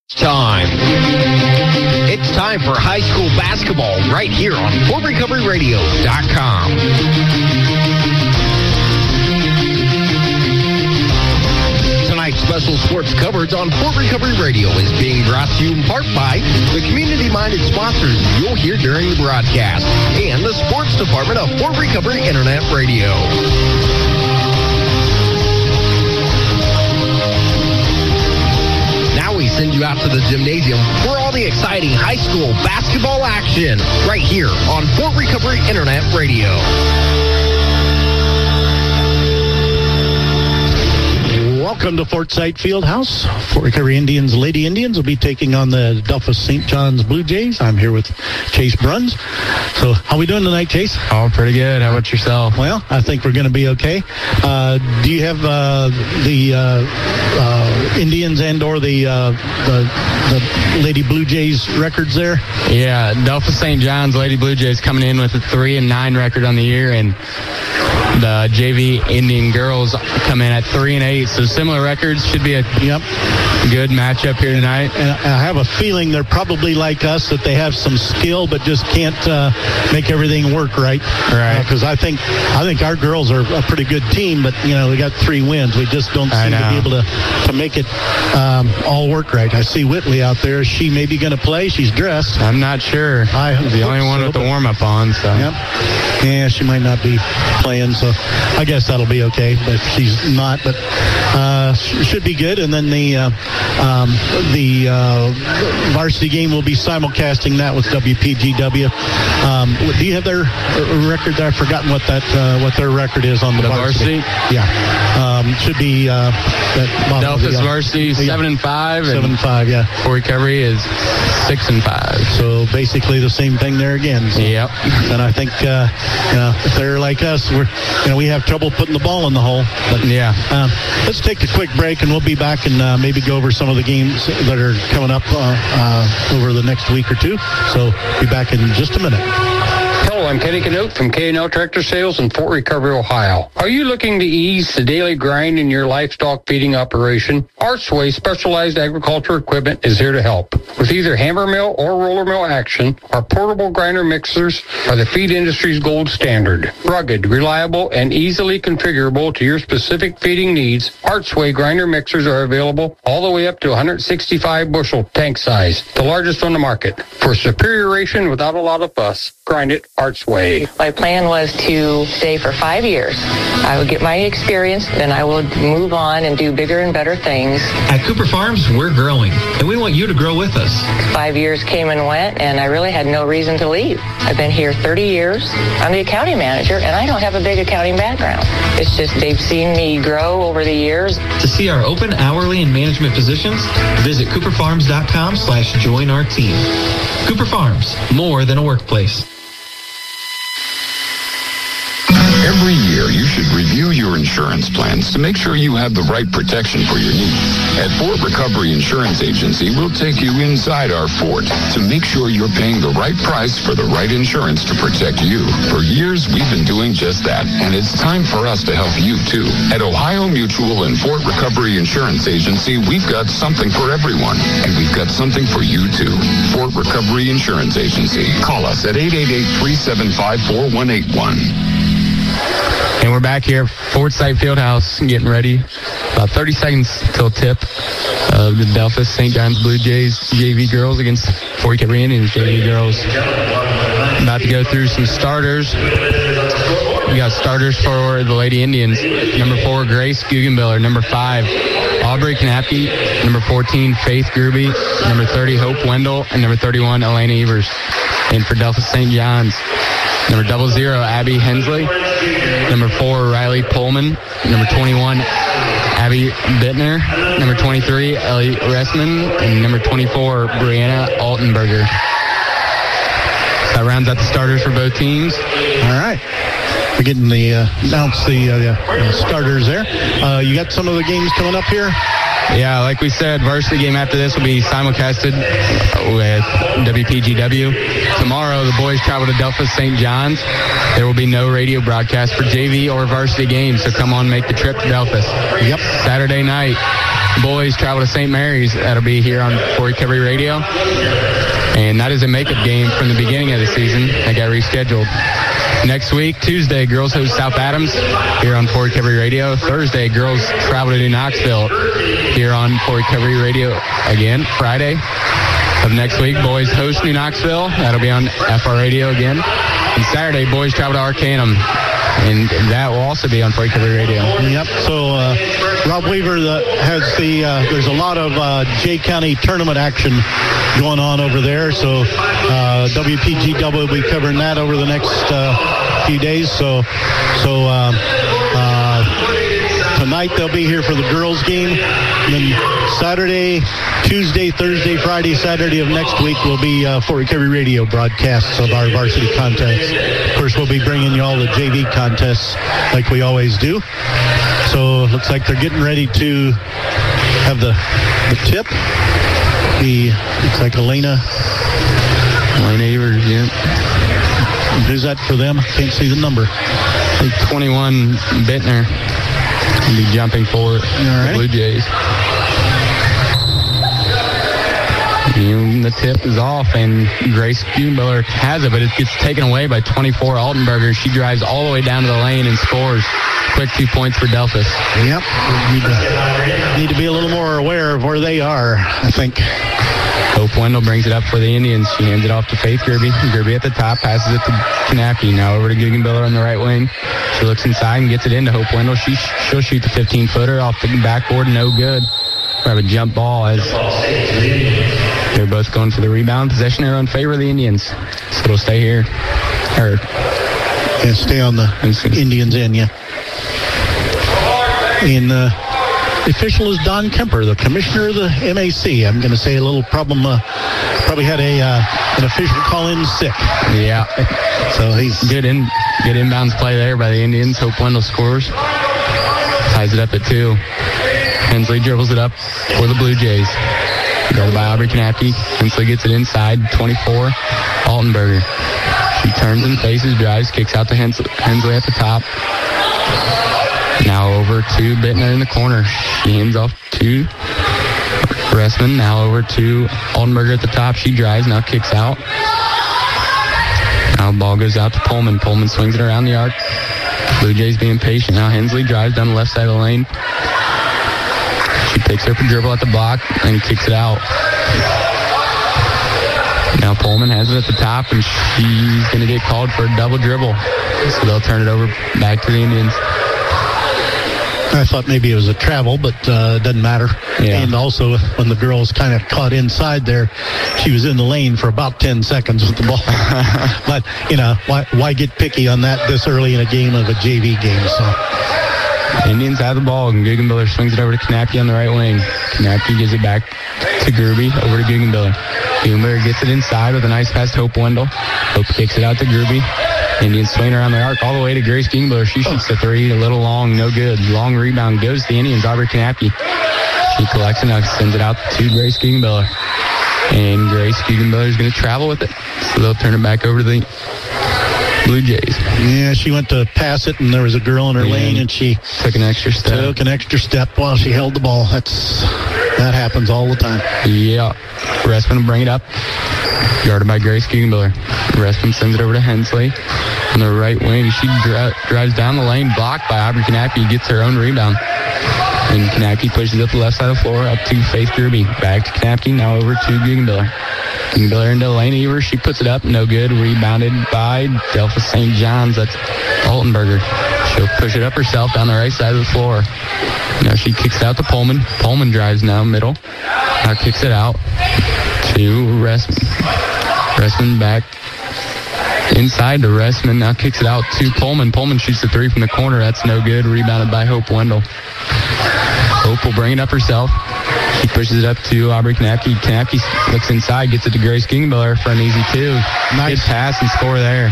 Time. It's time for high school basketball right here on FortRecoveryRadio.com. Tonight's special sports coverage on Fort Recovery Radio is being brought to you in part by the community-minded sponsors you'll hear during the broadcast and the sports department of Fort Recovery Internet Radio. We send you out to the gymnasium for all the exciting high school basketball action right here on Fort Recovery Internet Radio. Welcome to Fort Sight Fieldhouse. Fort Recovery Indians, Lady Indians will be taking on the Delphos St. John's Blue Jays. I'm here with Chase Bruns. So how we doing tonight, Chase? Oh, pretty good. How about yourself? Well, I think we're going to be okay. Do you have the Indians and or the Lady Blue Jays records there? Yeah, Delphos St. John's Lady Blue Jays coming in with a 3-9 record on the year, and the JV Indian girls come in at 3-8. So similar records. Should be a good matchup here tonight. And I have a feeling they're probably like us, that they have some skill but just can't make everything work right. Right. Because I think our girls are a pretty good team, but we got 3 wins. We just don't seem to be able to make it all work right. I see Whitley out there. Is she maybe going to play? She's dressed. I'm not sure. I'm the only one with the warm-up on. So. Yep. Yeah, she might not be playing, so I guess that'll be okay. But she's not. But should be good. And then the varsity game will be simulcasting that with WPGW. Do you have their record there? I've forgotten what their record is on the varsity. Yeah. Should be Delphos varsity 7-5. 7-5. Yeah. Fort Recovery is 6-5. So basically the same thing there again. So. Yep. And I think if they're like us, we have trouble putting the ball in the hole. But yeah. Let's take a quick break, and we'll be back and maybe go over some of the games that are coming up over the next week or two. So be back in just a minute. Hello, I'm Kenny Canute from K&L Tractor Sales in Fort Recovery, Ohio. Are you looking to ease the daily grind in your livestock feeding operation? Archway Specialized Agriculture Equipment is here to help. With either hammer mill or roller mill action, our portable grinder mixers are the feed industry's gold standard. Rugged, reliable, and easily configurable to your specific feeding needs, Archway grinder mixers are available all the way up to 165 bushel tank size, the largest on the market. For superior ration without a lot of fuss, grind it Archway. My plan was to stay for 5 years. I would get my experience, then I would move on and do bigger and better things. At Cooper Farms, we're growing, and we want you to grow with us. 5 years came and went, and I really had no reason to leave. I've been here 30 years. I'm the accounting manager, and I don't have a big accounting background. It's just they've seen me grow over the years. To see our open hourly and management positions, visit cooperfarms.com/join our team. Cooper Farms, more than a workplace. Every year, you should review your insurance plans to make sure you have the right protection for your needs. At Fort Recovery Insurance Agency, we'll take you inside our fort to make sure you're paying the right price for the right insurance to protect you. For years, we've been doing just that, and it's time for us to help you, too. At Ohio Mutual and Fort Recovery Insurance Agency, we've got something for everyone, and we've got something for you, too. Fort Recovery Insurance Agency. Call us at 888-375-4181. And we're back here, Fort Sight Fieldhouse, getting ready. About 30 seconds till tip of the Delphos St. John's Blue Jays JV girls against Fort Recovery Indians JV girls. About to go through some starters. We got starters for the Lady Indians. Number 4, Grace Guggenbiller. Number 5, Aubrey Knapke. Number 14, Faith Gruby. Number 30, Hope Wendell. And number 31, Elena Evers. And for Delphos St. John's, number 00, Abby Hensley. Number 4, Riley Pullman. Number 21, Abby Bittner. Number 23, Ellie Ressman. And number 24, Brianna Altenberger. That rounds out the starters for both teams. All right. We're getting the starters there. You got some of the games coming up here? Yeah, like we said, varsity game after this will be simulcasted with WPGW. Tomorrow, the boys travel to Delphos St. John's. There will be no radio broadcast for JV or varsity games, so come on, make the trip to Delphos. Yep. Saturday night, boys travel to St. Mary's. That'll be here on Fort Recovery Radio. And that is a makeup game from the beginning of the season. That got rescheduled. Next week, Tuesday, girls host South Adams here on Fort Recovery Radio. Thursday, girls travel to New Knoxville here on Fort Recovery Radio again. Friday of next week, boys host New Knoxville. That'll be on FR Radio again. And Saturday, boys travel to Arcanum. And that will also be on Fort Recovery Radio. Yep. So Rob Weaver has there's a lot of Jay County tournament action going on over there. So WPGW will be covering that over the next few days. So tonight they'll be here for the girls game. And then Saturday, Tuesday, Thursday, Friday, Saturday of next week will be Fort Recovery Radio broadcasts of our varsity contests. Of course, we'll be bringing you all the JV contests like we always do. So it looks like they're getting ready to have the tip. Looks like Elena Evers, yeah. Who's that for them? Can't see the number. 21 Bittner will be jumping for the Blue Jays. And the tip is off, and Grace Kuehnmiller has it, but it gets taken away by 24 Altenberger. She drives all the way down to the lane and scores. Quick 2 points for Delphus. Yep. Need to be a little more aware of where they are, I think. Hope Wendell brings it up for the Indians. She hands it off to Faith Gerby. Gerby at the top, passes it to Kanapke. Now over to Guggenbiller on the right wing. She looks inside and gets it into Hope Wendell. She'll shoot the 15-footer off the backboard. No good. We have a jump ball as they're both going for the rebound. Possession arrow in favor of the Indians. So it'll stay here. Stay on the Indians end, yeah. And the official is Don Kemper, the commissioner of the MAC. I'm going to say a little problem. Probably had an official call in sick. Yeah. So he's good inbounds play there by the Indians. Hope Wendell scores. Ties it up at 2. Hensley dribbles it up for the Blue Jays. Guarded by Aubrey Kanapke. Hensley gets it inside. 24. Altenberger. She turns and faces, drives, kicks out to Hensley at the top. Now over to Bittner in the corner. She hands off to Ressman. Now over to Altenberger at the top. She drives, now kicks out. Now the ball goes out to Pullman. Pullman swings it around the arc. Blue Jays being patient. Now Hensley drives down the left side of the lane. She picks up a dribble at the block and kicks it out. Now Pullman has it at the top, and she's going to get called for a double dribble. So they'll turn it over back to the Indians. I thought maybe it was a travel, but it doesn't matter. Yeah. And also, when the girl was kind of caught inside there, she was in the lane for about 10 seconds with the ball. But, why get picky on that this early in a game of a JV game? So Indians have the ball, and Guggenbiller swings it over to Kanapke on the right wing. Kanapke gives it back to Gerby, over to Guggenbiller. Guggenbiller gets it inside with a nice pass to Hope Wendell. Hope kicks it out to Gerby. Indians swing around the arc all the way to Grace Guggenbiller. She shoots the 3, a little long, no good. Long rebound goes to the Indians. Aubrey Kanapke. She collects it now, sends it out to Grace Guggenbiller. And Grace Guggenbiller is going to travel with it. So they'll turn it back over to the Blue Jays. Yeah, she went to pass it, and there was a girl in her lane, and she took an extra step while she held the ball. That happens all the time. Yeah. Ressman will bring it up. Guarded by Grace Guggenbiller. Ressman sends it over to Hensley on the right wing. She drives down the lane, blocked by Aubrey Kanapke, gets her own rebound. And Kanapke pushes it up the left side of the floor, up to Faith Gerby. Back to Kanapke, now over to Guggenbiller. Guggenbiller into Elena Evers. She puts it up, no good. Rebounded by Delphus St. John's. That's Altenberger. She'll push it up herself down the right side of the floor. Now she kicks it out to Pullman. Pullman drives now middle. Now kicks it out to Ressman. Ressman back inside to Ressman. Now kicks it out to Pullman. Pullman shoots the 3 from the corner. That's no good. Rebounded by Hope Wendell. Hope will bring it up herself. She pushes it up to Aubrey Kanapke. Kanapke looks inside, gets it to Grace Guggenbiller for an easy 2. Nice. Good pass and score there.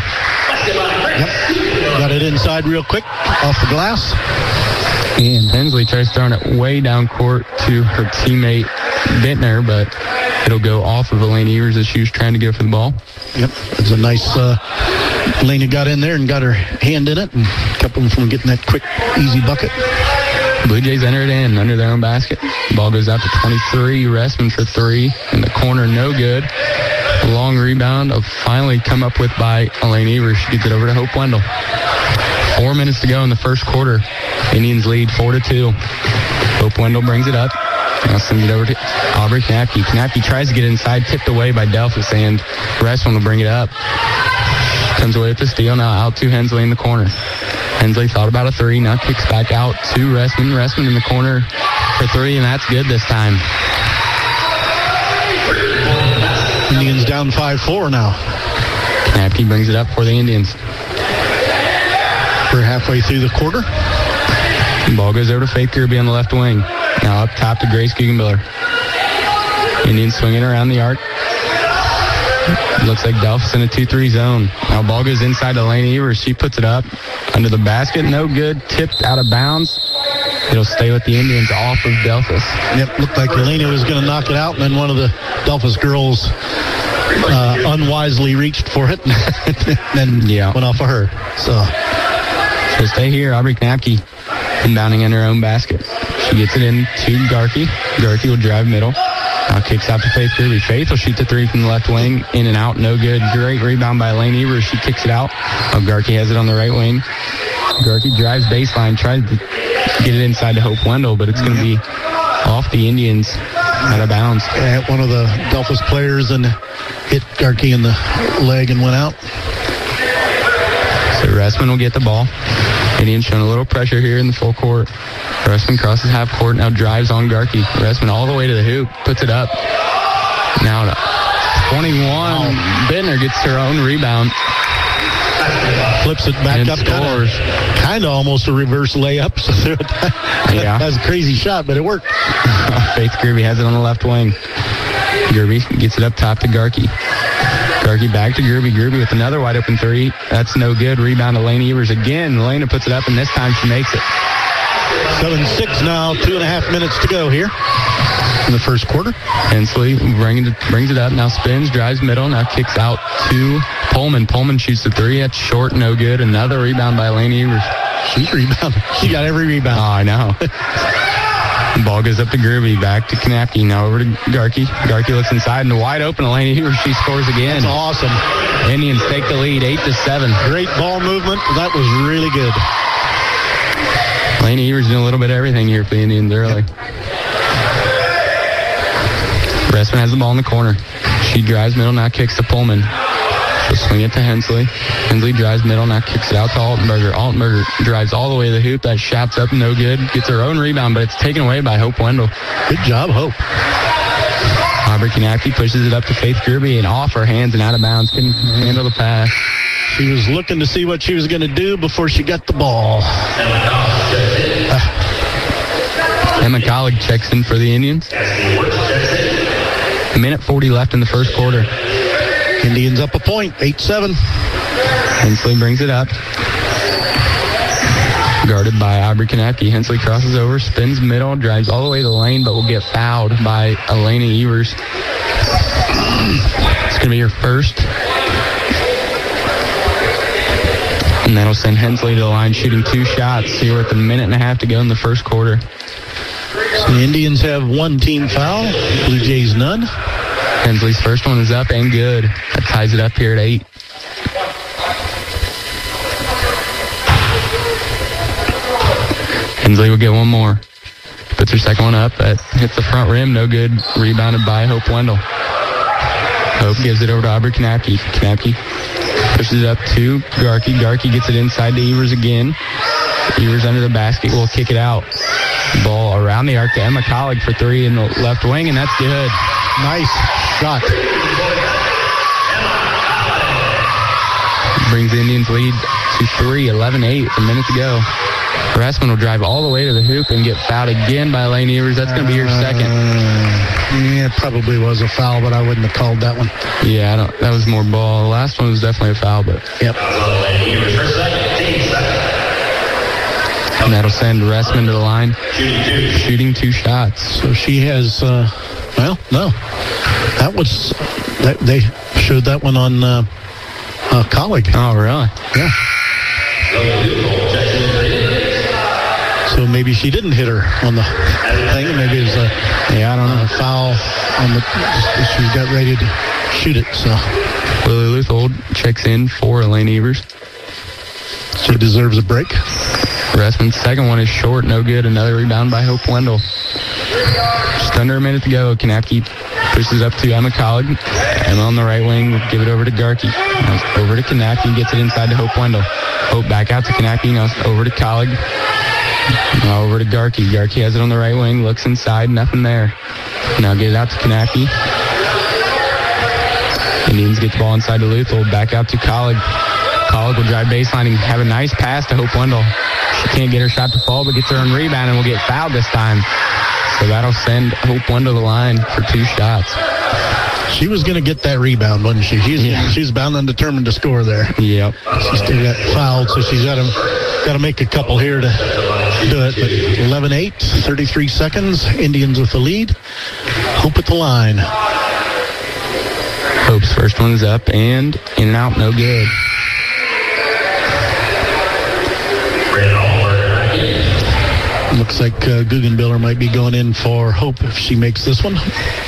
Yep. Got it inside real quick off the glass. And Hensley tries throwing it way down court to her teammate Bittner, but it'll go off of Elena Evers as she was trying to go for the ball. Yep, it's a nice, Elena got in there and got her hand in it and kept them from getting that quick, easy bucket. Blue Jays enter it in under their own basket. Ball goes out to 23. Ressman for 3 in the corner, no good. A long rebound finally come up with by Elaine Evers. She gets it over to Hope Wendell. 4 minutes to go in the first quarter. Indians lead 4-2. Hope Wendell brings it up. Now sends it over to Aubrey Knapke. Knapke tries to get inside, tipped away by Delphus, and Ressman will bring it up. Comes away with the steal. Now out to Hensley in the corner. Hensley thought about a 3. Now kicks back out to Ressman. Ressman in the corner for 3, and that's good this time. Indians down 5-4 now. Knapke brings it up for the Indians. We're halfway through the quarter. Ball goes over to Faith Kirby on the left wing. Now up top to Grace Guggenbiller. Indians swinging around the arc. Looks like Delphus in a 2-3 zone. Now ball goes inside to Lane Evers. She puts it up under the basket. No good. Tipped out of bounds. It'll stay with the Indians off of Delphus. Yep, looked like Elena was going to knock it out, and then one of the Delphus girls unwisely reached for it and then went off of her. So stay here. Aubrey Knapke inbounding in her own basket. She gets it in to Garkey. Garkey will drive middle. Now kicks out to Faith Kirby. Faith will shoot the 3 from the left wing. In and out, no good. Great rebound by Elaine Evers. She kicks it out. Garkey has it on the right wing. Garkey drives baseline, tries to get it inside to Hope Wendell, but it's going to be off the Indians, out of bounds. One of the Delphus players and hit Garkey in the leg and went out. So Ressman will get the ball. Indians showing a little pressure here in the full court. Ressman crosses half court, now drives on Garkey. Ressman all the way to the hoop, puts it up. Now to 21. Bittner gets her own rebound. Flips it back up, kind of almost a reverse layup. So that was a crazy shot, but it worked. Faith Kirby has it on the left wing. Kirby gets it up top to Garkey. Garkey back to Gerby. Gerby with another wide open 3. That's no good. Rebound to Elena Evers again. Elena puts it up, and this time she makes it. 7-6 now. 2.5 minutes to go here in the first quarter. Hensley brings it up. Now spins, drives middle. Now kicks out to Pullman. Pullman shoots the 3. That's short, no good. Another rebound by Elena Evers. She rebounded. She got every rebound. Oh, I know. The ball goes up to Gerby, back to Knapke, now over to Garkey. Garkey looks inside, and wide open Elena Evers. She scores again. That's awesome. Indians take the lead, 8-7. Great ball movement. That was really good. Elena Evers doing a little bit of everything here for the Indians early. Ressman has the ball in the corner. She drives middle, now kicks to Pullman. She'll swing it to Hensley. Hensley drives middle, now kicks it out to Altenberger. Altenberger drives all the way to the hoop. That shot's up, no good. Gets her own rebound, but it's taken away by Hope Wendell. Good job, Hope. Aubrey Knapke pushes it up to Faith Kirby and off her hands and out of bounds. Couldn't handle the pass. She was looking to see what she was going to do before she got the ball. Emma Collig checks in for the Indians. 1:40 left in the first quarter. Indians up a point, 8-7. Hensley brings it up. Guarded by Aubrey Knapke. Hensley crosses over, spins middle, drives all the way to the lane, but will get fouled by Elena Evers. It's going to be her first. And that'll send Hensley to the line, shooting 2 shots. Here with 1.5 to go in the first quarter. So the Indians have 1 team foul. Blue Jays none. Hensley's first one is up and good. That ties it up here at 8. Hensley will get one more. Puts her second one up. That hits the front rim. No good. Rebounded by Hope Wendell. Hope gives it over to Aubrey Knapke. Knapke pushes it up to Garkey. Garkey gets it inside to Evers again. Evers under the basket. Will kick it out. Ball around the arc to Emma Collig for 3 in the left wing, and that's good. Nice shot. Brings the Indians lead to 3, 11-8, a minute to go. Ressman will drive all the way to the hoop and get fouled again by Elaine Evers. That's going to be her second. Yeah, it probably was a foul, but I wouldn't have called that one. Yeah, that was more ball. The last one was definitely a foul, but... Yep. And that'll send Ressman to the line, shooting 2 shots. So she has, they showed that one on Collig. Oh, really? Yeah. So So maybe she didn't hit her on the thing. Maybe it was a foul on the. She got ready to shoot it. So Lily Luthold checks in for Elaine Evers. She deserves a break. Ressman's second one is short, no good. Another rebound by Hope Wendell. Just under a minute to go. Kanapke pushes up to Emma Collig. Emma on the right wing will give it over to Garkey. Now over to Kanapke and gets it inside to Hope Wendell. Hope back out to Kanapke. Now over to Collig. Now over to Garkey. Garkey has it on the right wing. Looks inside. Nothing there. Now get it out to Kanapke. Indians get the ball inside to Luthold. Back out to Collig. Collig will drive baseline and have a nice pass to Hope Wendell. She can't get her shot to fall, but gets her own rebound and will get fouled this time. So that'll send Hope Wendell to the line for 2 shots. She was going to get that rebound, wasn't she? She's bound and determined to score there. Yep. She still got fouled, so she's got to make a couple here to do it. But 11-8, 33 seconds. Indians with the lead. Hope at the line. Hope's first one's up and in and out, no good. Looks like Guggenbiller might be going in for Hope if she makes this one.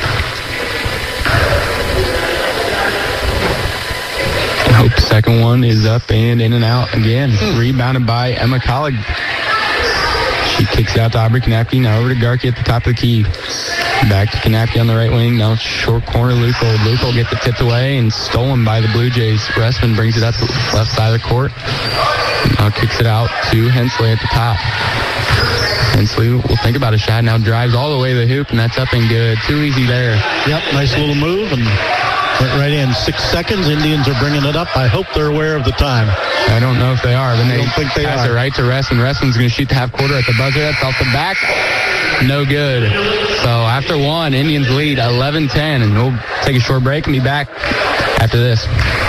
Hope's second one is up and in and out again. Rebounded by Emma Collig. She kicks it out to Aubrey Kanapke. Now over to Garkey at the top of the key. Back to Kanapke on the right wing. Now short corner Luthold. Luthold gets it tipped away and stolen by the Blue Jays. Ressman brings it up to the left side of the court. Now kicks it out to Hensley at the top. Hensley will think about a shot. Now drives all the way to the hoop, and that's up and good. Too easy there. Yep, nice little move, and went right in. 6 seconds. Indians are bringing it up. I hope they're aware of the time. I don't know if they are, but I don't think they pass are. it right to Ressman. Ressman's going to shoot the half quarter at the buzzer. That's off the back. No good. So after one, Indians lead 11-10, and we'll take a short break and be back after this.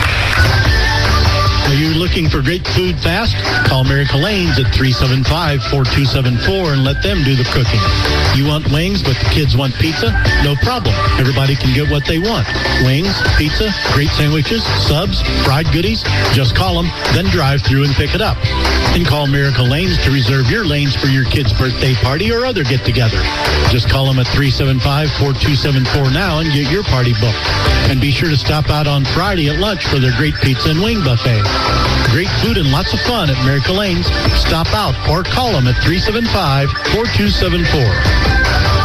Are you looking for great food fast? Call Miracle Lanes at 375-4274 and let them do the cooking. You want wings, but the kids want pizza? No problem. Everybody can get what they want. Wings, pizza, great sandwiches, subs, fried goodies. Just call them, then drive through and pick it up. And call Miracle Lanes to reserve your lanes for your kid's birthday party or other get-together. Just call them at 375-4274 now and get your party booked. And be sure to stop out on Friday at lunch for their great pizza and wing buffet. Great food and lots of fun at Miracle Lanes. Stop out or call them at 375-4274.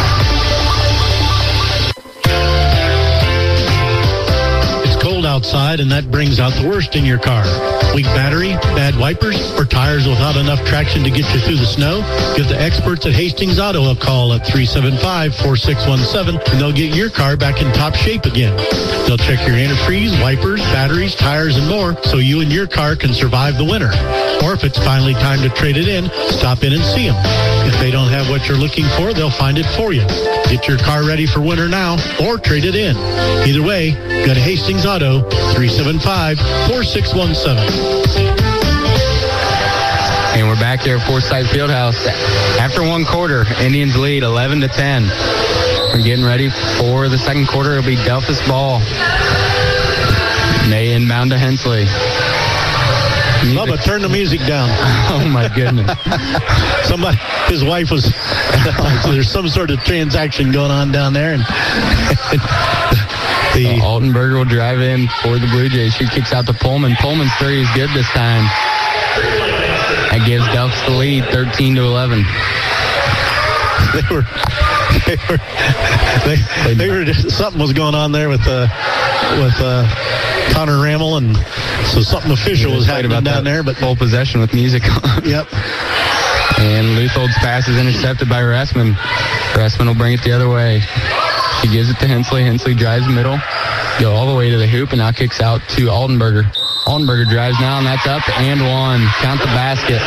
Outside, and that brings out the worst in your car. Weak battery, bad wipers, or tires without enough traction to get you through the snow? Give the experts at Hastings Auto a call at 375-4617, and they'll get your car back in top shape again. They'll check your antifreeze, wipers, batteries, tires, and more so you and your car can survive the winter. Or if it's finally time to trade it in, stop in and see them. If they don't have what you're looking for, they'll find it for you. Get your car ready for winter now or trade it in. Either way, go to Hastings Auto, 375-4617. And we're back here at Forsyth Fieldhouse. After one quarter, Indians lead 11-10. We're getting ready for the second quarter. It'll be Delphus ball. May inbound to Hensley. Bubba, turn the music down. Oh, my goodness. Somebody, his wife was, there's some sort of transaction going on down there. And Altenberger will drive in for the Blue Jays. She kicks out to Pullman. Pullman's three is good this time. That gives Delphus the lead, 13-11. They were something was going on there with Connor Rammel, and so something official was happening down there. But full possession with music on. Yep. And Luthold's pass is intercepted by Ressman. Ressman will bring it the other way. She gives it to Hensley. Hensley drives middle, go all the way to the hoop, and now kicks out to Altenberger. Altenberger drives now, and that's up and one. Count the basket.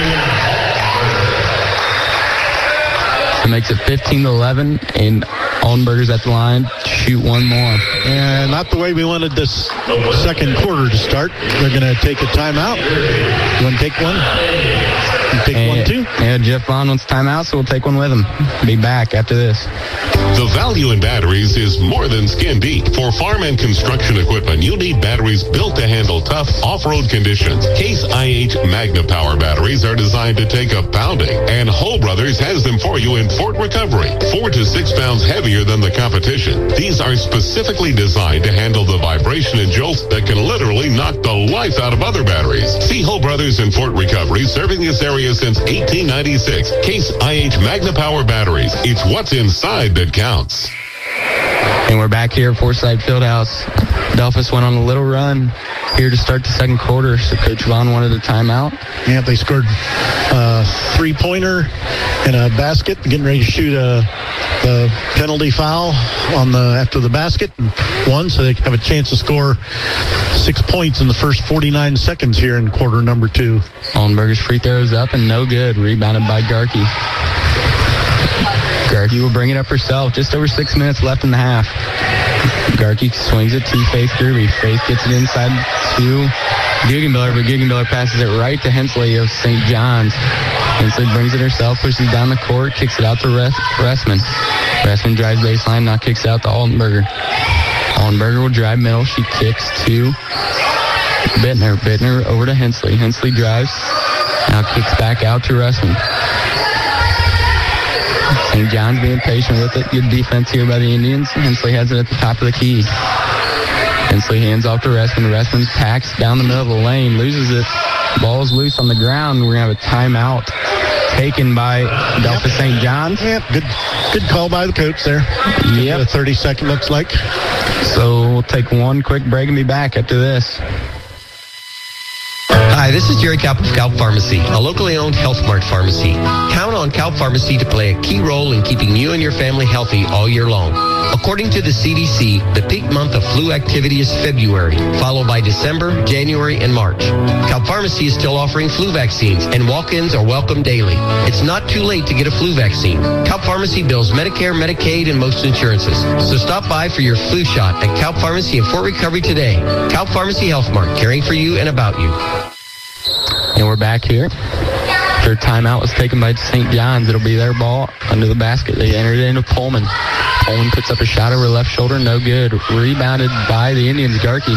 It makes it 15-11, and Altenberger's at the line. Shoot one more. And not the way we wanted this second quarter to start. They're going to take a timeout. You want to take one? Take one, too. Yeah, Jeff Vaughn wants timeout, so we'll take one with him. Be back after this. The value in batteries is more than skin deep. For farm and construction equipment, you need batteries built to handle tough off-road conditions. Case IH Magna Power batteries are designed to take a pounding, and Hull Brothers has them for you in Fort Recovery. 4 to 6 pounds heavier than the competition. These are specifically designed to handle the vibration and jolts that can literally knock the life out of other batteries. See Hull Brothers in Fort Recovery, serving this area since 1896. Case IH Magna Power batteries. It's what's inside that counts. And we're back here at Forsyth Fieldhouse. Delphus went on a little run here to start the second quarter, so Coach Vaughn wanted a timeout. Yeah, they scored a three-pointer and a basket, getting ready to shoot the penalty foul after the basket, and won, so they have a chance to score 6 points in the first 49 seconds here in quarter number 2. Oldenburger's free throws up and no good. Rebounded by Garkey. Garkey will bring it up herself. Just over 6 minutes left in the half. Garkey swings it to Faith Gruby. Faith gets it inside to Guggenbiller, but Guggenbiller passes it right to Hensley of St. John's. Hensley brings it herself, pushes it down the court, kicks it out to Ressman. Ressman drives baseline, now kicks it out to Oldenburger. Oldenburger will drive middle. She kicks to Bittner. Bittner over to Hensley. Hensley drives, now kicks back out to Ressman. St. John's being patient with it. Good defense here by the Indians. Hensley has it at the top of the key. Hensley hands off to Ressman. Ressman packs down the middle of the lane, loses it. Ball's loose on the ground. We're going to have a timeout taken by Delphus St. John's. Yep, good call by the coach there. Yep. 30-second looks like. So we'll take one quick break and be back after this. Hi, this is Jerry Kalp of Kalp Pharmacy, a locally owned Health Mart pharmacy. Count on Kalp Pharmacy to play a key role in keeping you and your family healthy all year long. According to the CDC, the peak month of flu activity is February, followed by December, January, and March. Kalp Pharmacy is still offering flu vaccines, and walk-ins are welcome daily. It's not too late to get a flu vaccine. Kalp Pharmacy bills Medicare, Medicaid, and most insurances. So stop by for your flu shot at Kalp Pharmacy in Fort Recovery today. Kalp Pharmacy Health Mart, caring for you and about you. And we're back here. Their timeout was taken by St. John's. It'll be their ball under the basket. They entered it into Pullman. Pullman puts up a shot over left shoulder. No good. Rebounded by the Indians. Garkey.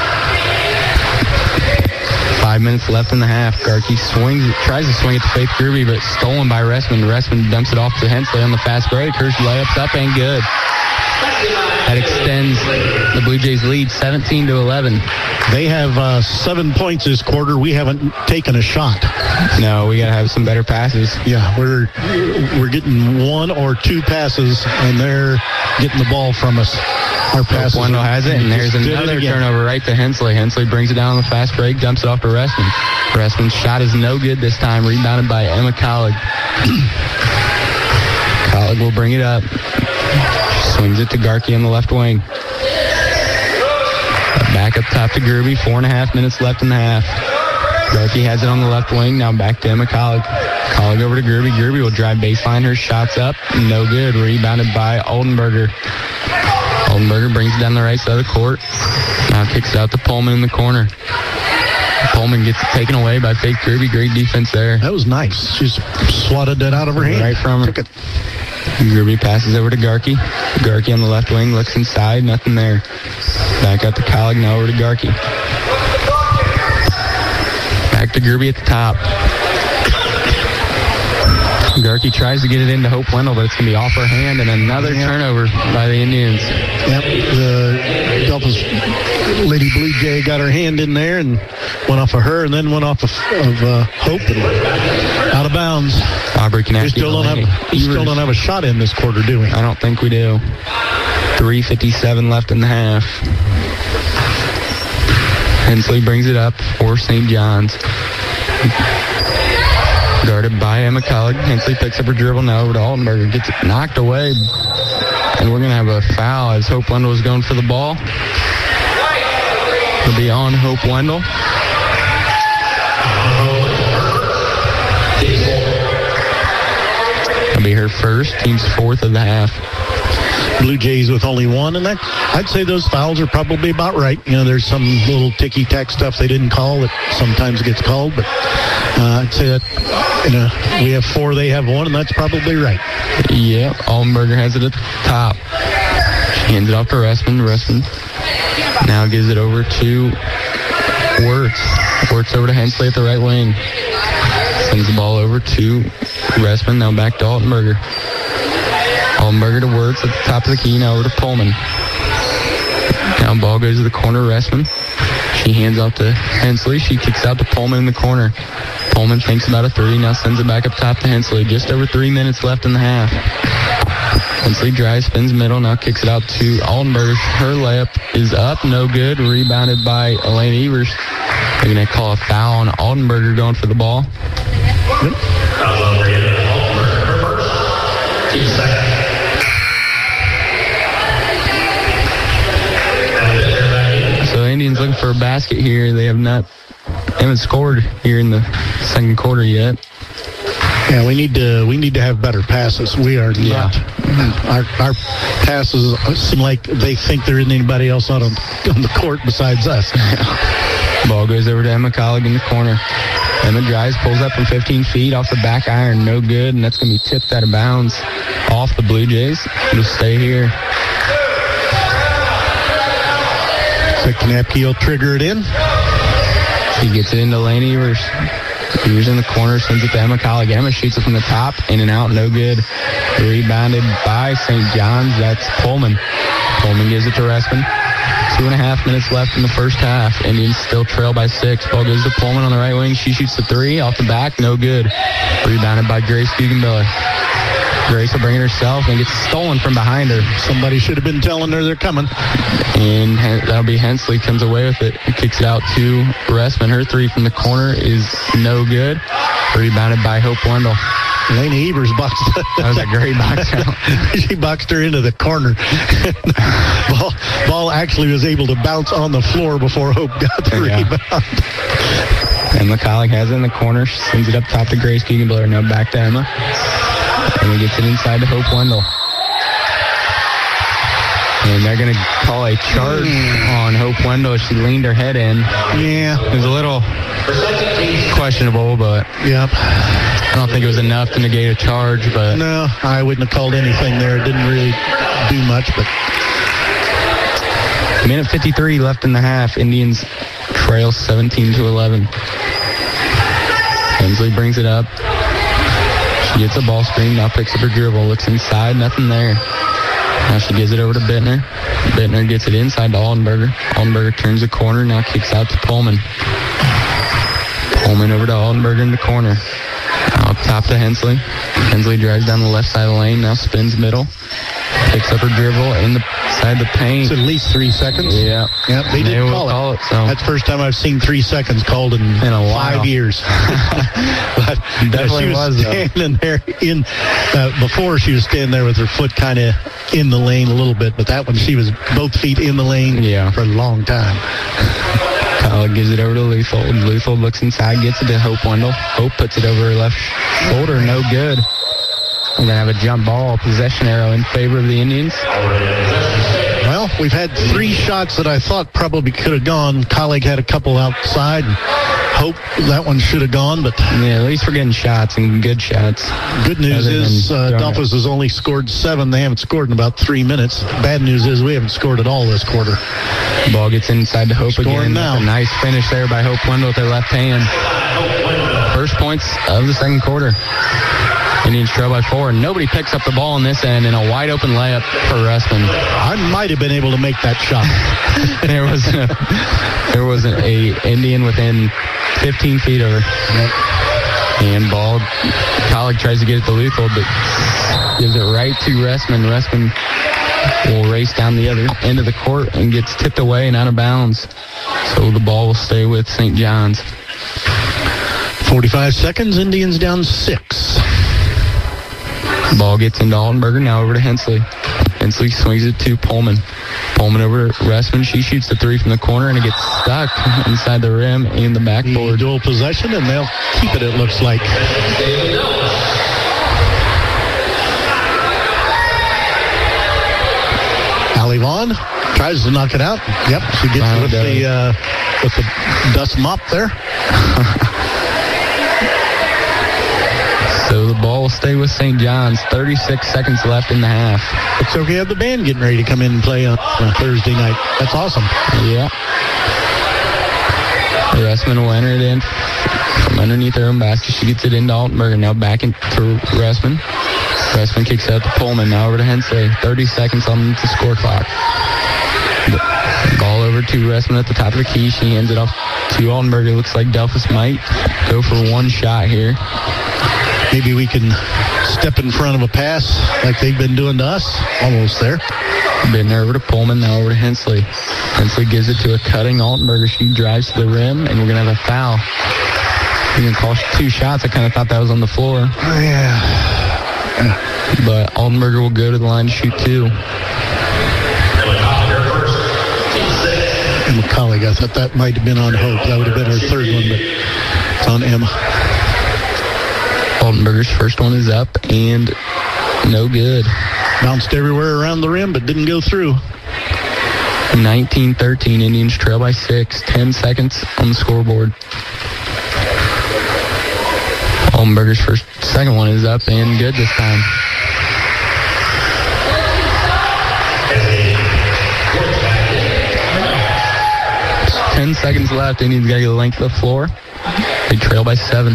5 minutes left in the half. Garkey tries to swing it to Faith Gruby, but stolen by Ressman. Ressman dumps it off to Hensley on the fast break. Her layup's up and good. That extends the Blue Jays' lead 17-11. They have 7 points this quarter. We haven't taken a shot. No, we got to have some better passes. Yeah, we're getting 1 or 2 passes, and they're getting the ball from us. Our passes. Wendell has it, and there's another turnover right to Hensley. Hensley brings it down on the fast break, dumps it off to Ressman. Ressman's shot is no good this time, rebounded by Emma Collig. Collig will bring it up. Swings it to Garkey on the left wing. Back up top to Gruby. 4.5 minutes left in the half. Garkey has it on the left wing. Now back to Emma Collig. Collig over to Gruby. Gruby will drive baseline. Her shot's up. No good. Rebounded by Oldenburger. Oldenburger brings it down the right side of the court. Now kicks it out to Pullman in the corner. Pullman gets it taken away by Faith Gruby. Great defense there. That was nice. She's swatted that out of her hand. Right from her. Took it. Gruby passes over to Garkey. Garkey on the left wing, looks inside, nothing there. Back out to Collig, now over to Garkey. Back to Gruby at the top. Garkey tries to get it into Hope Wendell, but it's going to be off her hand, and another turnover by the Indians. Yep, the Delphus Lady Blue Jay got her hand in there and went off of her, and then went off of Hope and out of bounds. Aubrey Kanacki. We still don't have a shot in this quarter, do we? I don't think we do. 3:57 left in the half. Hensley brings it up for St. John's. Guarded by Emma Collig. Hensley picks up her dribble now over to Oldenburger. Gets it knocked away. And we're going to have a foul as Hope Wendell is going for the ball. It'll be on Hope Wendell. It'll be her first. Team's fourth of the half. Blue Jays with only one, and I'd say those fouls are probably about right. There's some little ticky-tack stuff they didn't call that sometimes gets called, but I'd say that we have 4, they have 1, and that's probably right. Yep, Altenberger has it at the top. She hands it off to Ressman. Ressman now gives it over to Wirtz. Wirtz over to Hensley at the right wing. Sends the ball over to Ressman, now back to Altenberger. Altenberger to Wirtz at the top of the key, now over to Pullman. Now ball goes to the corner, Ressman. She hands off to Hensley. She kicks out to Pullman in the corner. Pullman thinks about a 3, now sends it back up top to Hensley. Just over 3 minutes left in the half. Hensley drives, spins middle, now kicks it out to Altenberger. Her layup is up, no good. Rebounded by Elena Evers. They're going to call a foul on Altenberger going for the ball. Yep. So Indians looking for a basket here. They haven't scored here in the second quarter yet. Yeah, we need to have better passes. We are not. Our passes seem like they think there isn't anybody else out on the court besides us. Ball goes over to Emma Collig in the corner. Emma drives, pulls up from 15 feet off the back iron, no good, and that's going to be tipped out of bounds off the Blue Jays. It'll stay here. So Knapke will trigger it in. She gets it into Lane Evers. Evers in the corner, sends it to Emma Collig. Emma shoots it from the top, in and out, no good. Rebounded by St. John's. That's Pullman. Pullman gives it to Ressman. 2.5 minutes left in the first half. Indians still trail by 6. Ball goes to Pullman on the right wing. She shoots the 3 off the back, no good. Rebounded by Grace Guggenbiller. Grace will bring it herself and gets stolen from behind her. Somebody should have been telling her they're coming. And that'll be Hensley comes away with it. Kicks it out to Ressman. Her 3 from the corner is no good. Rebounded by Hope Wendell. Elena Evers boxed. That was a great box out. She boxed her into the corner. Ball actually was able to bounce on the floor before Hope got the rebound. Emma Collig has it in the corner. She sends it up top to Grace Guggenbiller. Now back to Emma. And he gets it inside to Hope Wendell. And they're going to call a charge on Hope Wendell. She leaned her head in. Yeah. It was a little questionable, but yep. I don't think it was enough to negate a charge. But no, I wouldn't have called anything there. It didn't really do much. But minute 53 left in the half. Indians trail 17-11. Hensley brings it up. She gets a ball screen, now picks up her dribble, looks inside, nothing there. Now she gives it over to Bittner. Bittner gets it inside to Altenberger. Altenberger turns the corner, now kicks out to Pullman. Pullman over to Altenberger in the corner. Now up top to Hensley. Hensley drives down the left side of the lane, now spins middle. Picks up her dribble inside the paint. It's at least 3 seconds. Yeah. Yep, they did call it. So. That's the first time I've seen 3 seconds called in a 5 years. But definitely she was standing there before she was standing there with her foot kind of in the lane a little bit, but that one she was both feet in the lane for a long time. Collig gives it over to Lethal. Lethal looks inside, gets it to Hope Wendell. Hope puts it over her left shoulder, no good. We're going to have a jump ball, possession arrow in favor of the Indians. Well, we've had 3 shots that I thought probably could have gone. Collig had a couple outside. Hope that one should have gone, but yeah, at least we're getting shots and good shots. Good news is Dolphins has only scored 7. They haven't scored in about 3 minutes. Bad news is we haven't scored at all this quarter. Ball gets inside to Hope again. Now. A nice finish there by Hope Wendell with their left hand. First points of the second quarter. Indians trail by 4, and nobody picks up the ball on this end, and a wide open layup for Ressman. I might have been able to make that shot. There was an Indian within 15 feet of her. And ball, Collig tries to get it to Lethal, but gives it right to Ressman. Ressman will race down the other end of the court and gets tipped away and out of bounds. So the ball will stay with St. John's. 45 seconds, Indians down 6. Ball gets into Altenberger, now over to Hensley. Hensley swings it to Pullman. Pullman over to Ressman. She shoots the 3 from the corner, and it gets stuck inside the rim in the backboard. Dual possession, and they'll keep it looks like. Allie Vaughn tries to knock it out. Yep, she gets with the dust mop there. So the ball will stay with St. John's. 36 seconds left in the half. Looks like we have the band getting ready to come in and play on Thursday night. That's awesome. Yeah. Ressman will enter it in from underneath her own basket. She gets it into Altenberger. Now back into Ressman. Ressman kicks out to Pullman. Now over to Hensley. 30 seconds on the score clock. Ball over to Ressman at the top of the key. She hands it off to Altenberger. Looks like Delphus might go for one shot here. Maybe we can step in front of a pass like they've been doing to us. Almost there. Been over to Pullman, now over to Hensley. Hensley gives it to a cutting Altenberger. She drives to the rim, and we're going to have a foul. We're going to call 2 shots. I kind of thought that was on the floor. Oh, yeah. But Altenberger will go to the line to shoot 2. Emma Colleague, I thought that might have been on Hope. That would have been her third one, but it's on Emma. Altenberger's first one is up and no good. Bounced everywhere around the rim, but didn't go through. 19-13, Indians trail by 6. 10 seconds on the scoreboard. Altenberger's second one is up and good this time. Just 10 seconds left. Indians got to get the length of the floor. They trail by 7.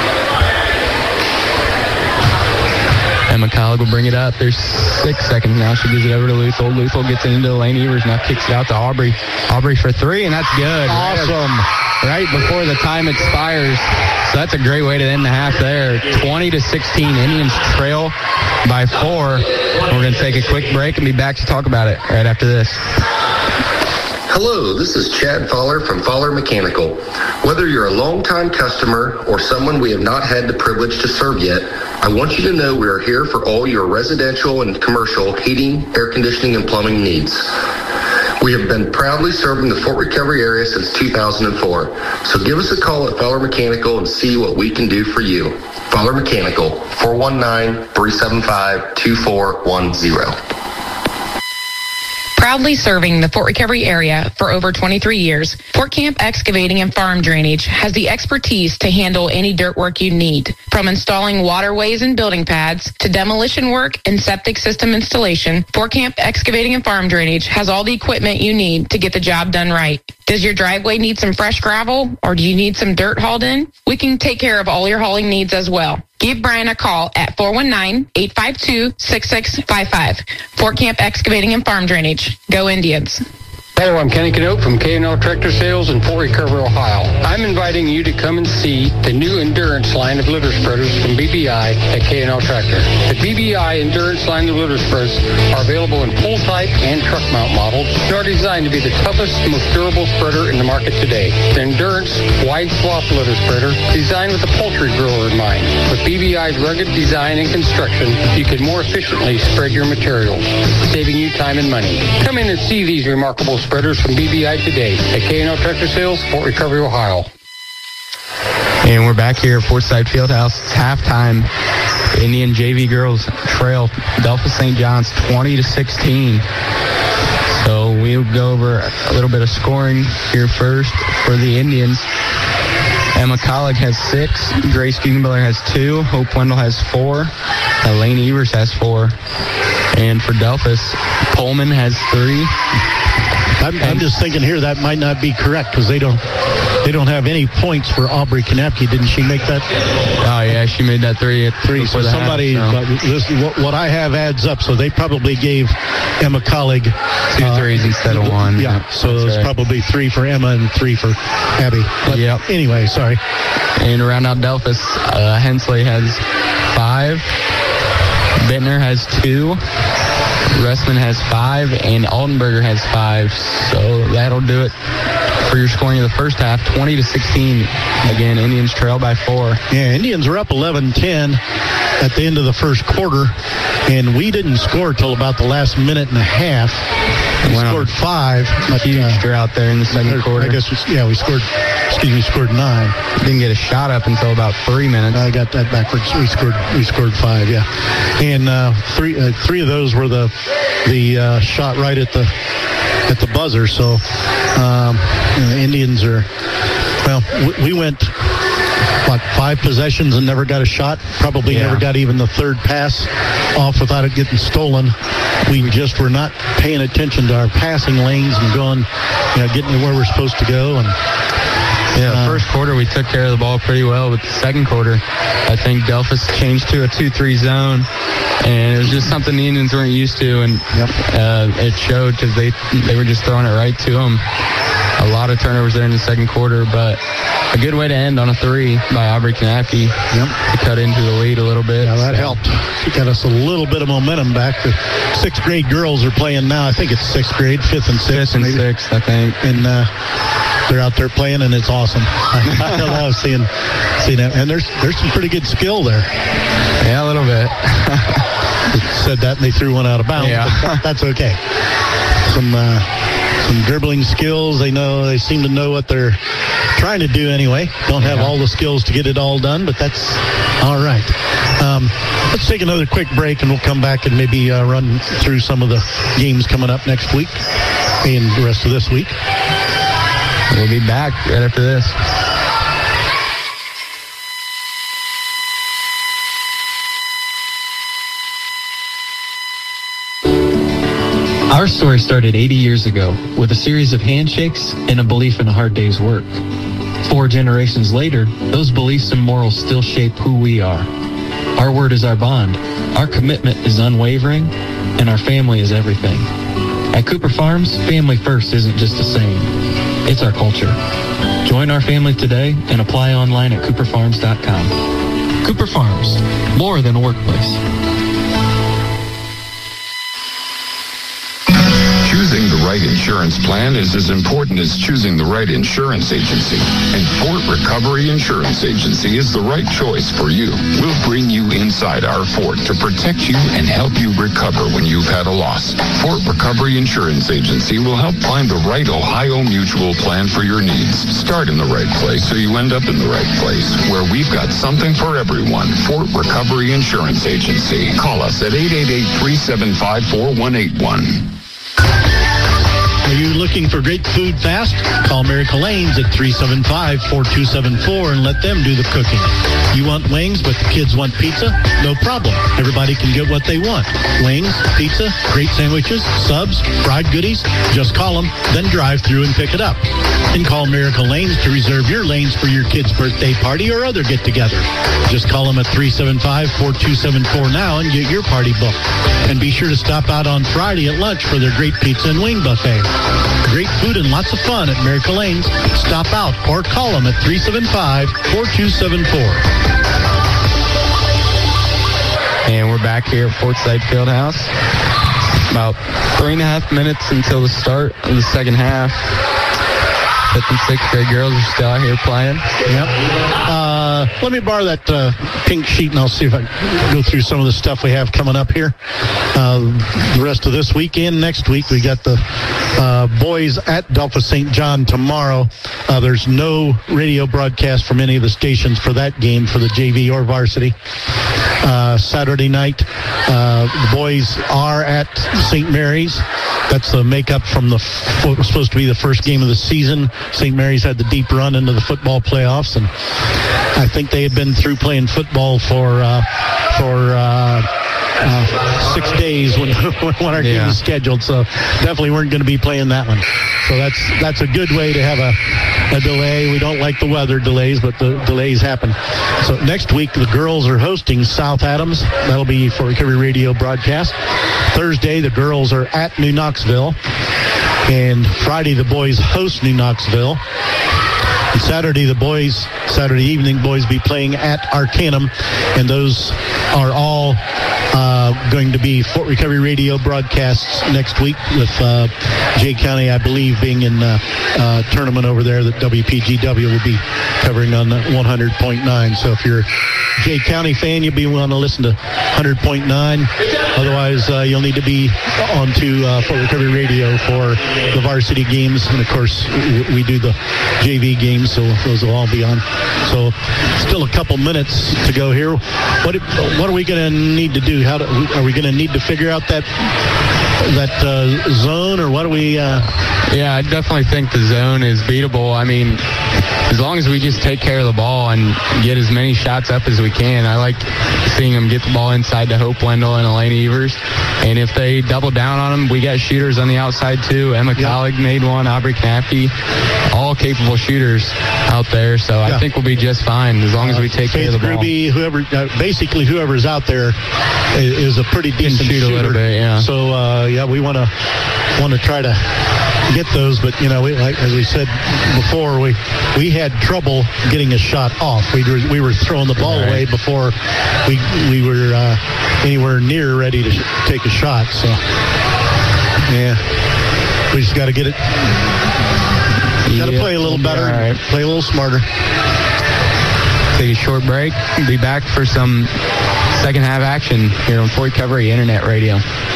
Emma Colleague will bring it up. There's 6 seconds now. She gives it over to Luthel. Luthel gets it into Elaine Evers. Now kicks it out to Aubrey. Aubrey for 3, and that's good. Awesome. Right before the time expires. So that's a great way to end the half there. 20-16. Indians trail by 4. We're going to take a quick break and be back to talk about it right after this. Hello, this is Chad Fowler from Fowler Mechanical. Whether you're a longtime customer or someone we have not had the privilege to serve yet, I want you to know we are here for all your residential and commercial heating, air conditioning, and plumbing needs. We have been proudly serving the Fort Recovery area since 2004, so give us a call at Fowler Mechanical and see what we can do for you. Fowler Mechanical, 419-375-2410. Proudly serving the Fort Recovery area for over 23 years, Fort Camp Excavating and Farm Drainage has the expertise to handle any dirt work you need. From installing waterways and building pads to demolition work and septic system installation, Fort Camp Excavating and Farm Drainage has all the equipment you need to get the job done right. Does your driveway need some fresh gravel, or do you need some dirt hauled in? We can take care of all your hauling needs as well. Give Brian a call at 419-852-6655. Fort Camp Excavating and Farm Drainage. Go Indians. Hello, I'm Kenny Canote from K&L Tractor Sales in Fort Recovery, Ohio. I'm inviting you to come and see the new Endurance line of litter spreaders from BBI at K&L Tractor. The BBI Endurance line of litter spreaders are available in full type and truck mount models and are designed to be the toughest, most durable spreader in the market today. The Endurance wide swath litter spreader designed with a poultry grower in mind. With BBI's rugged design and construction, you can more efficiently spread your materials, saving you time and money. Come in and see these remarkable spreaders from BBI today at K&L Tractor Sales, Fort Recovery, Ohio. And we're back here at Forsyth Fieldhouse. It's halftime. Indian JV girls trail Delphus St. John's 20-16. So we'll go over a little bit of scoring here first for the Indians. Emma Colleague has 6. Grace Guggenbiller has 2. Hope Wendell has 4. Elaine Evers has 4. And for Delphus, Pullman has 3. I'm just thinking here that might not be correct because they don't have any points for Aubrey Kanapke. Didn't she make that? Oh yeah, she made that 3 at 3. So somebody, what I have adds up. So they probably gave Emma Colleague 2 threes instead of 1. Yeah, so there's probably 3 for Emma and 3 for Abby. But anyway, sorry. And to round out Delphus, Hensley has 5. Bittner has 2. Ressman has 5, and Altenberger has 5. So that'll do it for your scoring of the first half, 20-16. Again, Indians trail by 4. Yeah, Indians are up 11-10 at the end of the first quarter, and we didn't score till about the last minute and a half. We scored 5. Huge drought there in the second quarter. I guess we scored 9. Didn't get a shot up until about 3 minutes. I got that backwards. We scored 5, yeah. And three of those were the shot right at the buzzer. So the Indians are, we went 5 possessions and never got a shot. Probably never got even the third pass off without it getting stolen. We just were not paying attention to our passing lanes and going, getting to where we're supposed to go. And first quarter we took care of the ball pretty well, but the second quarter I think Delphus changed to a 2-3 zone, and it was just something the Indians weren't used to, and it showed because they were just throwing it right to them. A lot of turnovers there in the second quarter, but a good way to end on a 3 by Aubrey Kanapke to cut into the lead a little bit. Yeah, that helped. It got us a little bit of momentum back. The 6th grade girls are playing now. I think it's 6th grade, 5th and 6th. 5th and 6th, I think. And they're out there playing, and it's awesome. I love seeing that. And there's some pretty good skill there. Yeah, a little bit. Said that, and they threw one out of bounds. Yeah. But that's okay. Some dribbling skills. They seem to know what they're trying to do anyway. Don't have all the skills to get it all done, but that's all right. Let's take another quick break, and we'll come back and maybe run through some of the games coming up next week and the rest of this week. We'll be back right after this. Our story started 80 years ago with a series of handshakes and a belief in a hard day's work. 4 generations later, those beliefs and morals still shape who we are. Our word is our bond. Our commitment is unwavering, and our family is everything. At Cooper Farms, family first isn't just a saying. It's our culture. Join our family today and apply online at cooperfarms.com. Cooper Farms, more than a workplace. Choosing the right insurance plan is as important as choosing the right insurance agency. And Fort Recovery Insurance Agency is the right choice for you. We'll bring you inside our fort to protect you and help you recover when you've had a loss. Fort Recovery Insurance Agency will help find the right Ohio Mutual plan for your needs. Start in the right place so you end up in the right place, where we've got something for everyone. Fort Recovery Insurance Agency. Call us at 888-375-4181. Are you looking for great food fast? Call Miracle Lanes at 375-4274 and let them do the cooking. You want wings, but the kids want pizza? No problem. Everybody can get what they want. Wings, pizza, great sandwiches, subs, fried goodies. Just call them, then drive through and pick it up. And call Miracle Lanes to reserve your lanes for your kid's birthday party or other get-together. Just call them at 375-4274 now and get your party booked. And be sure to stop out on Friday at lunch for their great pizza and wing buffet. Great food and lots of fun at Miracle Lanes. Stop out or call them at 375-4274. And we're back here at Fortside Fieldhouse. About 3.5 minutes until the start of the second half. 5th and 6th grade girls are still out here playing. Yep. Let me borrow that pink sheet, and I'll see if I can go through some of the stuff we have coming up here. The rest of this weekend, next week, we got the boys at Delphus St. John tomorrow. There's no radio broadcast from any of the stations for that game for the JV or varsity. Saturday night, the boys are at St. Mary's. That's the makeup from what was supposed to be the first game of the season. St. Mary's had the deep run into the football playoffs, and I think they had been through playing football for 6 days when our game was scheduled, so definitely weren't going to be playing that one. So that's a good way to have a delay. We don't like the weather delays, but the delays happen. So next week, the girls are hosting South Adams. That'll be for Recovery Radio broadcast. Thursday, the girls are at New Knoxville. And Friday, the boys host New Knoxville. And Saturday evening, boys be playing at Arcanum. And those are all Going to be Fort Recovery Radio broadcasts next week with Jay County, I believe, being in tournament over there that WPGW will be covering on 100.9. So if you're a Jay County fan, you'll be wanting to listen to 100.9. Otherwise, you'll need to be on to Fort Recovery Radio for the varsity games. And, of course, we do the JV games, so those will all be on. So still a couple minutes to go here. What are we going to need to do? Are we going to need to figure out that zone, or what do we... Yeah, I definitely think the zone is beatable. I mean, as long as we just take care of the ball and get as many shots up as we can. I like seeing them get the ball inside to Hope Wendell and Elaine Evers. And if they double down on them, we got shooters on the outside too. Emma Collig made one, Aubrey Knapke, all capable shooters out there. So I think we'll be just fine as long as we take care of the ball. Ruby, basically whoever's out there is a pretty decent shooter. A little bit, yeah. So we want to try to get those, but as we said before, we had trouble getting a shot off. We were throwing the ball away before we were anywhere near ready to take a shot. So we just got to get it. Got to play a little better, play a little smarter. Take a short break. We'll be back for some second half action here on Fort Recovery Internet Radio.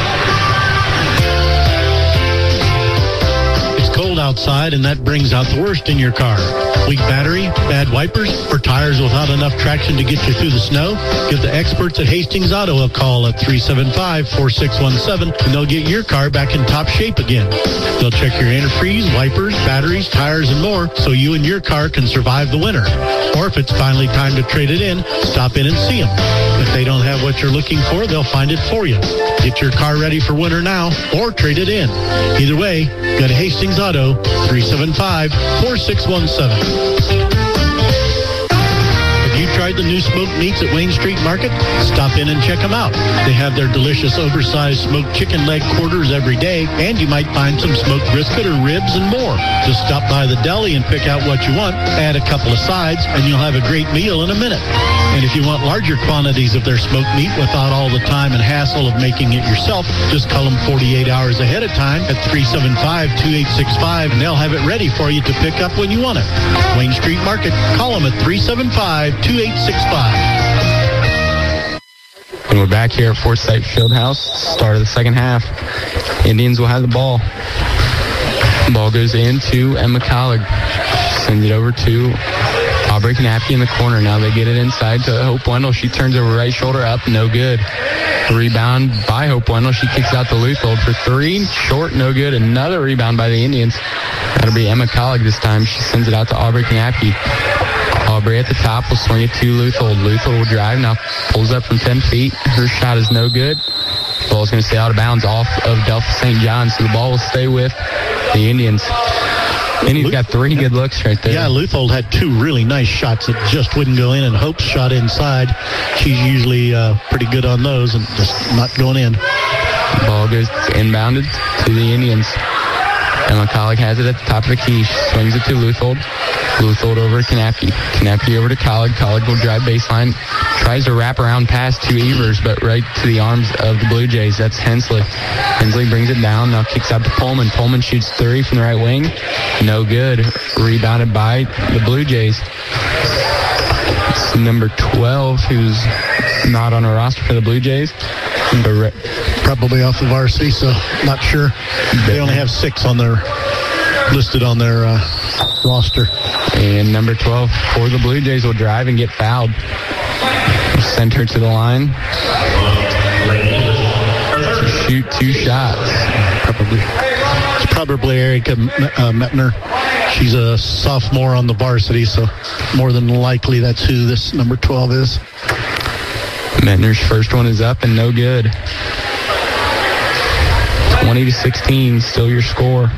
Cold outside, and that brings out the worst in your car. Weak battery, bad wipers, or tires without enough traction to get you through the snow? Give the experts at Hastings Auto a call at 375-4617, and they'll get your car back in top shape again. They'll check your antifreeze, wipers, batteries, tires, and more, so you and your car can survive the winter. Or if it's finally time to trade it in, stop in and see them. If they don't have what you're looking for, they'll find it for you. Get your car ready for winter now, or trade it in. Either way, go to Hastings Auto, 375-4617. Have you tried the new smoked meats at Wayne Street Market? Stop in and check them out. They have their delicious oversized smoked chicken leg quarters every day, and you might find some smoked brisket or ribs and more. Just stop by the deli and pick out what you want, add a couple of sides, and you'll have a great meal in a minute. And if you want larger quantities of their smoked meat without all the time and hassle of making it yourself, just call them 48 hours ahead of time at 375-2865, and they'll have it ready for you to pick up when you want it. Wayne Street Market. Call them at 375-2865. And we're back here at Forsyth Fieldhouse, start of the second half. Indians will have the ball. The ball goes into Emma Collig. Sends it over to Aubrey Knapke in the corner. Now they get it inside to Hope Wendell. She turns over right shoulder up. No good. Rebound by Hope Wendell. She kicks out to Luthold for three. Short, no good. Another rebound by the Indians. That'll be Emma Collig this time. She sends it out to Aubrey Knapke. Aubrey at the top will swing it to Luthold. Luthold will drive. Now pulls up from 10 feet. Her shot is no good. The ball is going to stay out of bounds off of Delta St. John. So the ball will stay with the Indians. And he's got three good looks right there. Yeah, Luthold had two really nice shots that just wouldn't go in, and Hope's shot inside. She's usually pretty good on those and just not going in. The ball goes inbounded to the Indians. Emma Collig has it at the top of the key. She swings it to Luthold. Luthold over to Knapke. Knapke over to Collig. Collig will drive baseline. Tries to wrap around pass to Evers, but right to the arms of the Blue Jays. That's Hensley. Hensley brings it down. Now kicks out to Pullman. Pullman shoots three from the right wing. No good. Rebounded by the Blue Jays. It's number 12, who's not on a roster for the Blue Jays. Probably off the varsity, so not sure. They only have 6 on their listed on their roster. And number 12 for the Blue Jays will drive and get fouled. Send her to the line to shoot 2 shots. It's probably Erica Metner. She's a sophomore on the varsity, so more than likely that's who this number 12 is. Metner's first one is up and no good. 20-16, still your score.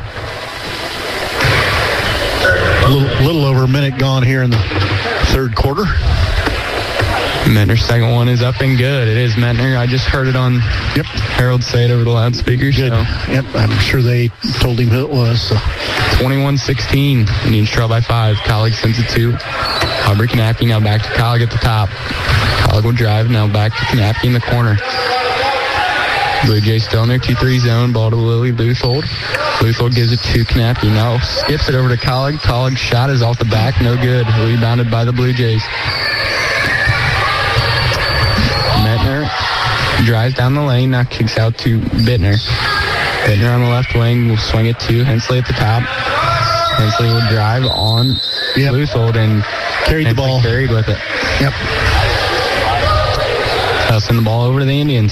A little over a minute gone here in the third quarter. Metner's second one is up and good. It is Metner. I just heard it on Harold say it over the loudspeakers. Good. So. Yep, I'm sure they told him who it was. So. 21-16. Indians trail by 5. Collig sends it to Aubrey Knapke. Now back to Collig at the top. Collig will drive. Now back to Knapke in the corner. Blue Jays still in their 2-3 zone. Ball to Lily Luthold. Luthold gives it to Knappke. Now skips it over to Collig. Collig's shot is off the back. No good. Rebounded by the Blue Jays. Mettner drives down the lane. Now kicks out to Bittner. Bittner on the left wing will swing it to Hensley at the top. Hensley will drive on Luthold and carried the ball. Carried with it. Yep. They'll send the ball over to the Indians.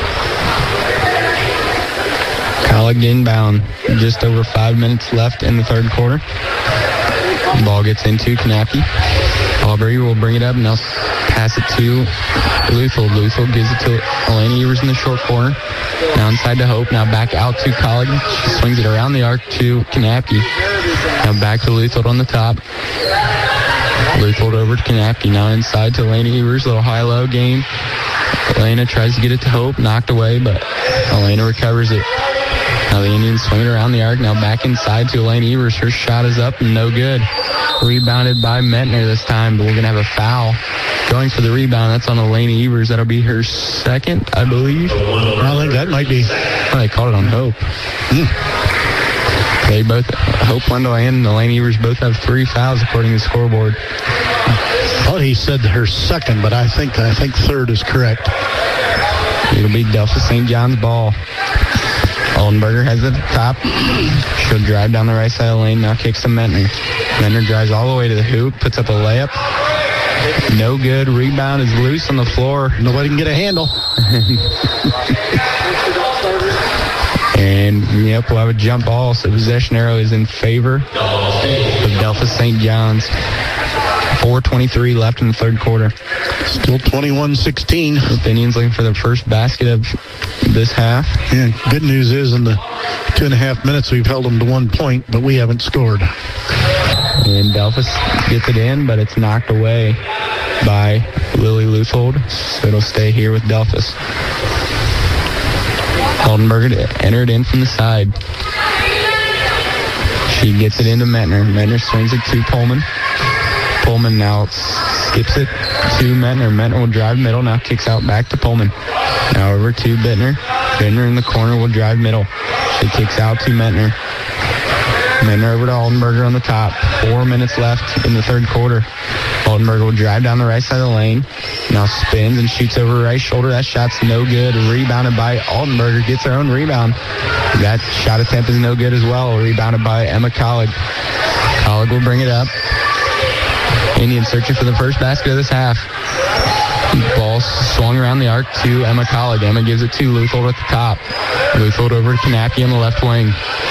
Collig inbound. Just over 5 minutes left in the third quarter. The ball gets into Knappke. Aubrey will bring it up and they'll pass it to Luthold. Luthold gives it to Elena Evers in the short corner. Now inside to Hope. Now back out to Collig. She swings it around the arc to Knappke. Now back to Luthold on the top. Luthold over to Knappke. Now inside to Elena Evers. Little high-low game. Elena tries to get it to Hope. Knocked away, but Elena recovers it. Now the Indians swing it around the arc. Now back inside to Elena Evers. Her shot is up and no good. Rebounded by Mettner this time, but we're going to have a foul. Going for the rebound, that's on Elena Evers. That'll be her second, I believe. I think that might be. Oh, they called it on Hope. They both, Hope, Wendell, and Elena Evers both have 3 fouls according to the scoreboard. I thought he said her second, but I think third is correct. It'll be Delphos St. John's ball. Oldenburger has it at the top. She'll drive down the right side of the lane. Now kicks to Mettner. Mettner drives all the way to the hoop. Puts up a layup. No good. Rebound is loose on the floor. Nobody can get a handle. And, yep, we'll have a jump ball. So possession arrow is in favor of Delphos St. John's. 4:23 left in the third quarter. Still 21-16. The Indians looking for their first basket of this half. Yeah, good news is in the 2.5 minutes we've held them to 1 point, but we haven't scored. And Delphos gets it in, but it's knocked away by Lily Luthold, so it'll stay here with Delphos. Oldenburger entered in from the side. She gets it into Mettner. Mettner swings it to Pullman. Pullman now skips it to Mettner. Mettner will drive middle, now kicks out back to Pullman. Now over to Bittner. Bittner in the corner will drive middle. She kicks out to Mettner. Mettner over to Oldenburger on the top. 4 minutes left in the third quarter. Oldenburger will drive down the right side of the lane. Now spins and shoots over her right shoulder. That shot's no good. Rebounded by Oldenburger. Gets her own rebound. That shot attempt is no good as well. Rebounded by Emma Collig. Collig will bring it up. Indians searching for the first basket of this half. Ball swung around the arc to Emma Collig. Emma gives it to Luthold at the top. Luthold over to Knappke on the left wing.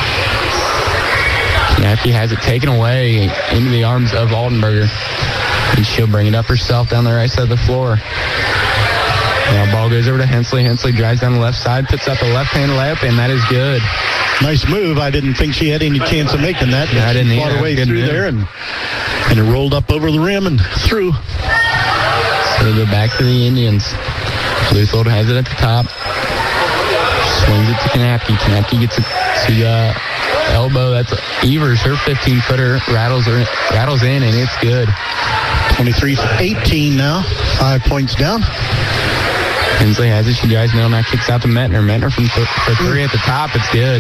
Knappke has it taken away into the arms of Oldenburger. And she'll bring it up herself down the right side of the floor. Now ball goes over to Hensley. Hensley drives down the left side, puts up a left-hand layup, and that is good. Nice move. I didn't think she had any chance of making that. I didn't either. Fought her way through there, and it rolled up over the rim and through. So we go back to the Indians. Luthold has it at the top. Swings it to Knappke. Knappke gets it to elbow. That's Evers. Her 15-footer rattles in, and it's good. 23-18 now. 5 points down. Hensley has it. She drives middle. Now kicks out to Mettner. Mettner for three at the top. It's good.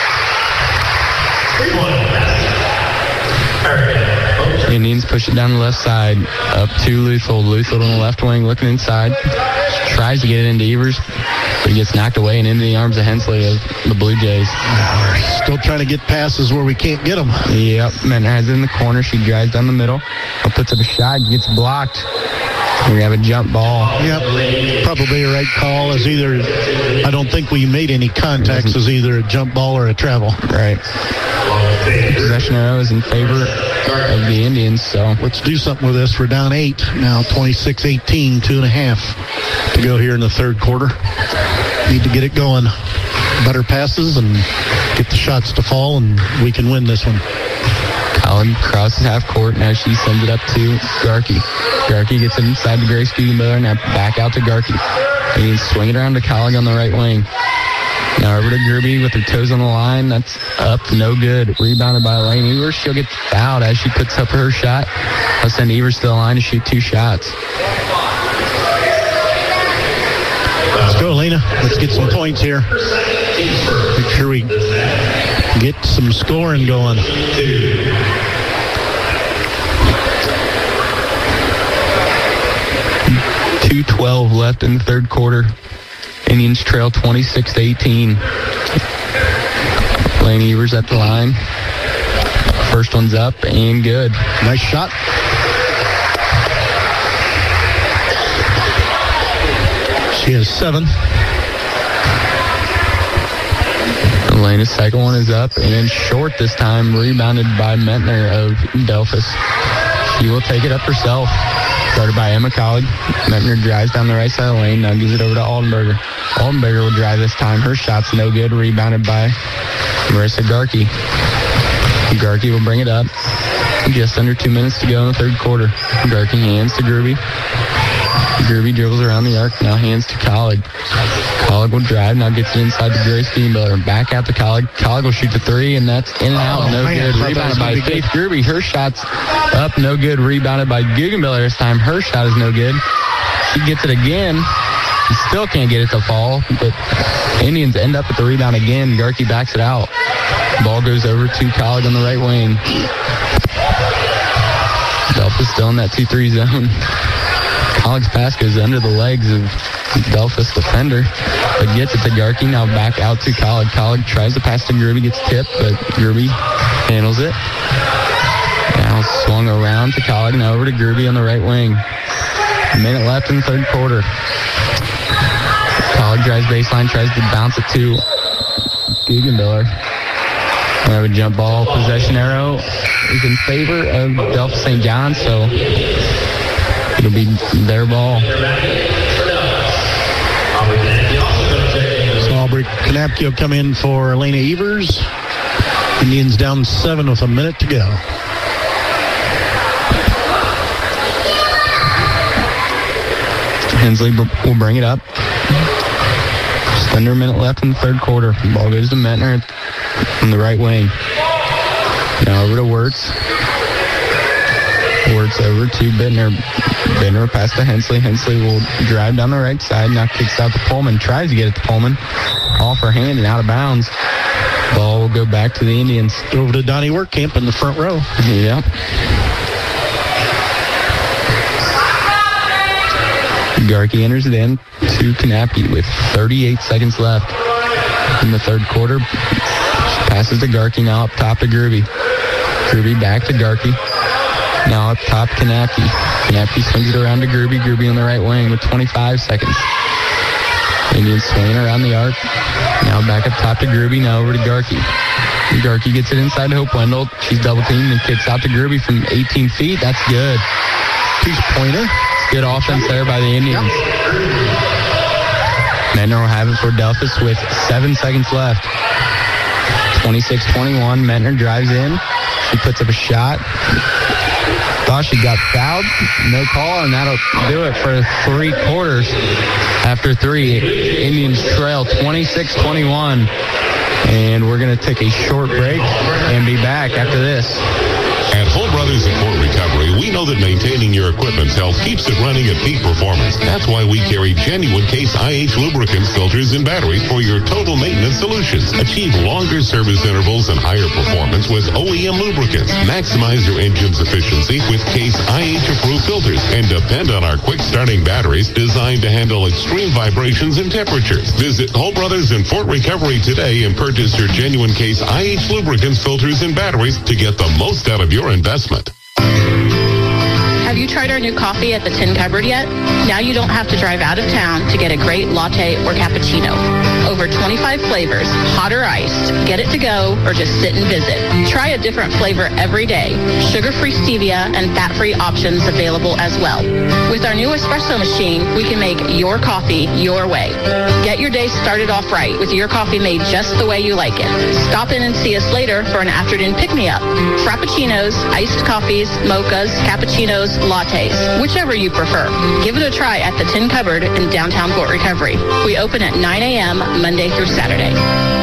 Indians push it down the left side. Up to Luthold. Luthold on the left wing looking inside. She tries to get it into Evers, but he gets knocked away and into the arms of Hensley of the Blue Jays. Still trying to get passes where we can't get them. Yep. Mettner has it in the corner. She drives down the middle. Puts up a shot. Gets blocked. We have a jump ball. Yep. Probably a right call as either, I don't think we made any contacts as either a jump ball or a travel. Right. Possession arrow is in favor of the Indians, so let's do something with this. We're down 8 now, 26-18, 2.5 to go here in the third quarter. Need to get it going. Better passes and get the shots to fall, and we can win this one. Collig crosses half court. Now she sends it up to Garkey. Garkey gets it inside to Grace Guggenbiller. Now back out to Garkey. And he's swinging around to Collig on the right wing. Now over to Gerby with her toes on the line. That's up, no good. Rebounded by Elaine Evers. She'll get fouled as she puts up her shot. I'll send Evers to the line to shoot 2 shots. Go, Elena. Let's get some points here. Make sure we get some scoring going. 2:12 left in the third quarter. Indians trail 26-18. Lane Evers at the line. First one's up and good. Nice shot. She has 7. Elena's second one is up and short this time, rebounded by Mentner of Delphus. She will take it up herself. Started by Emma Collig. Mentner drives down the right side of the lane, now gives it over to Aldenberger. Aldenberger will drive this time. Her shot's no good, rebounded by Marissa Garkey. Garkey will bring it up. Just under 2 minutes to go in the third quarter. Garkey hands to Gruby. Gruby dribbles around the arc, now hands to Collig. Collig will drive, now gets it inside to Grace Steamboater. Back out to Collig. Collig will shoot the 3, and that's in and out. No good. Rebounded by Faith Gruby. Her shot's up, no good. Rebounded by Guggenbiller this time. Her shot is no good. She gets it again. She still can't get it to fall, but Indians end up with the rebound again. Garkey backs it out. Ball goes over to Collig on the right wing. Delphus still in that 2-3 zone. Collig's pass goes under the legs of Delphus defender, but gets it to Garkey. Now back out to Collig. Collig tries to pass to Gruby, gets tipped, but Gruby handles it. Now swung around to Collig, now over to Gruby on the right wing. A minute left in the third quarter. Collig drives baseline, tries to bounce it to Guggenbiller. We have a jump ball. Possession arrow is in favor of Delphus St. John, so it'll be their ball. So Aubrey Kanapke will come in for Elena Evers. Indians down 7 with a minute to go. Hensley will bring it up. Just under a minute left in the third quarter. The ball goes to Mentner on the right wing. Now over to Wirtz. Wirtz over to Bittner. Bittner pass to Hensley. Hensley will drive down the right side. Now kicks out to Pullman. Tries to get it to Pullman. Off her hand and out of bounds. Ball will go back to the Indians. Over to Donnie Workcamp in the front row. Yep. Garkey enters it in to Kanapke with 38 seconds left in the third quarter. She passes to Garkey, now up top to Gruby. Gruby back to Garkey. Now up top, Kanapke. Kanapke swings it around to Gruby. Gruby on the right wing with 25 seconds. Indians swinging around the arc. Now back up top to Gruby, now over to Garkey. Garkey gets it inside to Hope Wendell. She's double teamed and kicks out to Gruby from 18 feet. That's good. Pointer. Good offense there by the Indians. Mentner will have it for Delphus with 7 seconds left. 26-21. Mentner drives in. She puts up a shot. Thought she got fouled. No call, and that'll do it for 3 quarters. After 3, Indians trail 26-21. And we're going to take a short break and be back after this. At Hull Brothers and Fort Recovery, we know that maintaining your equipment's health keeps it running at peak performance. That's why we carry genuine Case IH lubricants, filters, and batteries for your total maintenance solutions. Achieve longer service intervals and higher performance with OEM lubricants. Maximize your engine's efficiency with Case IH-approved filters. And depend on our quick-starting batteries designed to handle extreme vibrations and temperatures. Visit Hull Brothers and Fort Recovery today and purchase your genuine Case IH lubricants, filters, and batteries to get the most out of your investment. Have you tried our new coffee at the Tin Cupboard yet? Now you don't have to drive out of town to get a great latte or cappuccino. Over 25 flavors, hot or iced. Get it to go or just sit and visit. Try a different flavor every day. Sugar-free stevia and fat-free options available as well. With our new espresso machine, we can make your coffee your way. Get your day started off right with your coffee made just the way you like it. Stop in and see us later for an afternoon pick-me-up. Frappuccinos, iced coffees, mochas, cappuccinos, lattes, whichever you prefer. Give it a try at the Tin Cupboard in downtown Fort Recovery. We open at 9 a.m. Monday through Saturday.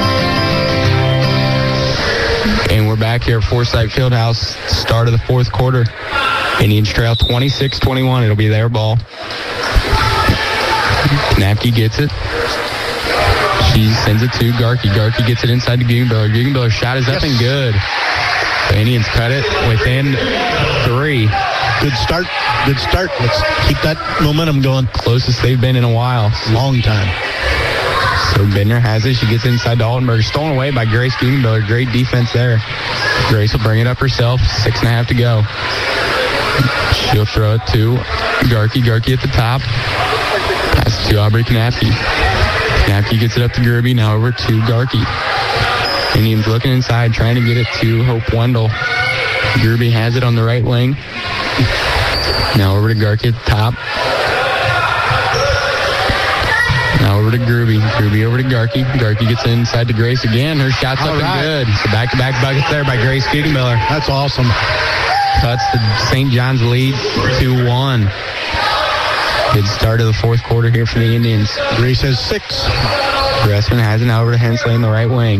And we're back here at Forsyth Fieldhouse, start of the fourth quarter. Indians trail 26-21. It'll be their ball. Kanapke gets it. She sends it to Garkey. Garkey gets it inside to Guggenbiller. Guggenbiller's shot is up and good. The Indians cut it within 3. Good start. Good start. Let's keep that momentum going. Closest they've been in a while. Long time. So Bender has it. She gets it inside to Altenberg. Stolen away by Grace Guggenbiller. Great defense there. Grace will bring it up herself. 6.5 to go. She'll throw it to Garkey. Garkey at the top. Pass to Aubrey Knapke. Knapke gets it up to Gerby. Now over to Garkey. Indians looking inside, trying to get it to Hope Wendell. Gerby has it on the right wing. Now over to Garkey at the top. Now over to Gerby. Gerby over to Garkey. Garkey gets inside to Grace again. Her shot's up and good. So back-to-back buckets there by Grace Guggenbiller. That's awesome. Cuts the St. John's lead 2-1. Good start of the fourth quarter here for the Indians. Grace has 6. Gressman has it now over to Hensley in the right wing.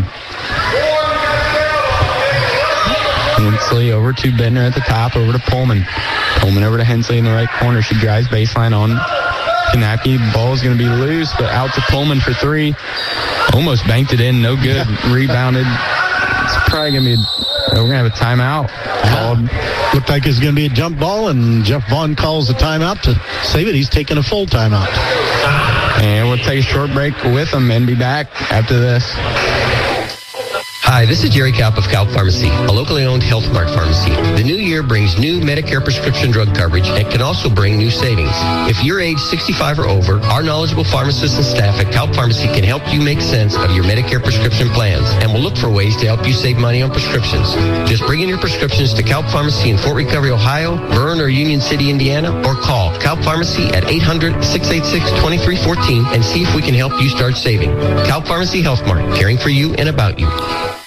Hensley over to Bender at the top, over to Pullman. Pullman over to Hensley in the right corner. She drives baseline on Knapke. Ball's going to be loose, but out to Pullman for 3. Almost banked it in. No good. Rebounded. It's probably going to be... We're going to have a timeout called. Looked like it's going to be a jump ball, and Jeff Vaughn calls the timeout to save it. He's taking a full timeout. And we'll take a short break with them and be back after this. Hi, this is Jerry Kaup of Kaup Pharmacy, a locally owned Health Mart pharmacy. The new year brings new Medicare prescription drug coverage and can also bring new savings. If you're age 65 or over, our knowledgeable pharmacists and staff at Kaup Pharmacy can help you make sense of your Medicare prescription plans and will look for ways to help you save money on prescriptions. Just bring in your prescriptions to Kaup Pharmacy in Fort Recovery, Ohio, Bern or Union City, Indiana, or call Kaup Pharmacy at 800-686-2314 and see if we can help you start saving. Kaup Pharmacy Health Mart, caring for you and about you.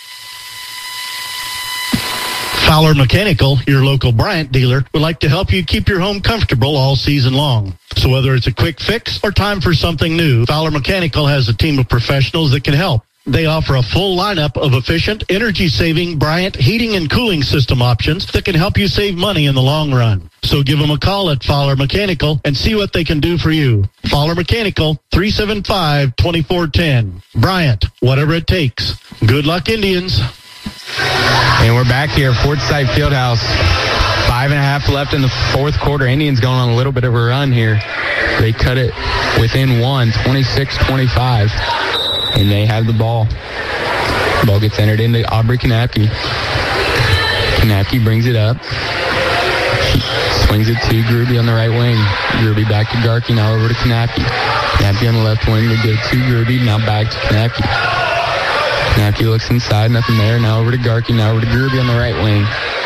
Fowler Mechanical, your local Bryant dealer, would like to help you keep your home comfortable all season long. So whether it's a quick fix or time for something new, Fowler Mechanical has a team of professionals that can help. They offer a full lineup of efficient, energy-saving Bryant heating and cooling system options that can help you save money in the long run. So give them a call at Fowler Mechanical and see what they can do for you. Fowler Mechanical, 375-2410. Bryant, whatever it takes. Good luck, Indians. And we're back here at Forsyth Fieldhouse. 5.5 left in the fourth quarter. Indians going on a little bit of a run here. They cut it within 1, 26-25. And they have the ball. The ball gets entered into Aubrey Knapke. Knapke brings it up. She swings it to Gerby on the right wing. Gerby back to Garkey. Now over to Knapke. Knapke on the left wing. They get it to Gerby. Now back to Knapke. Knapke looks inside, nothing there. Now over to Garkey, now over to Gerby on the right wing.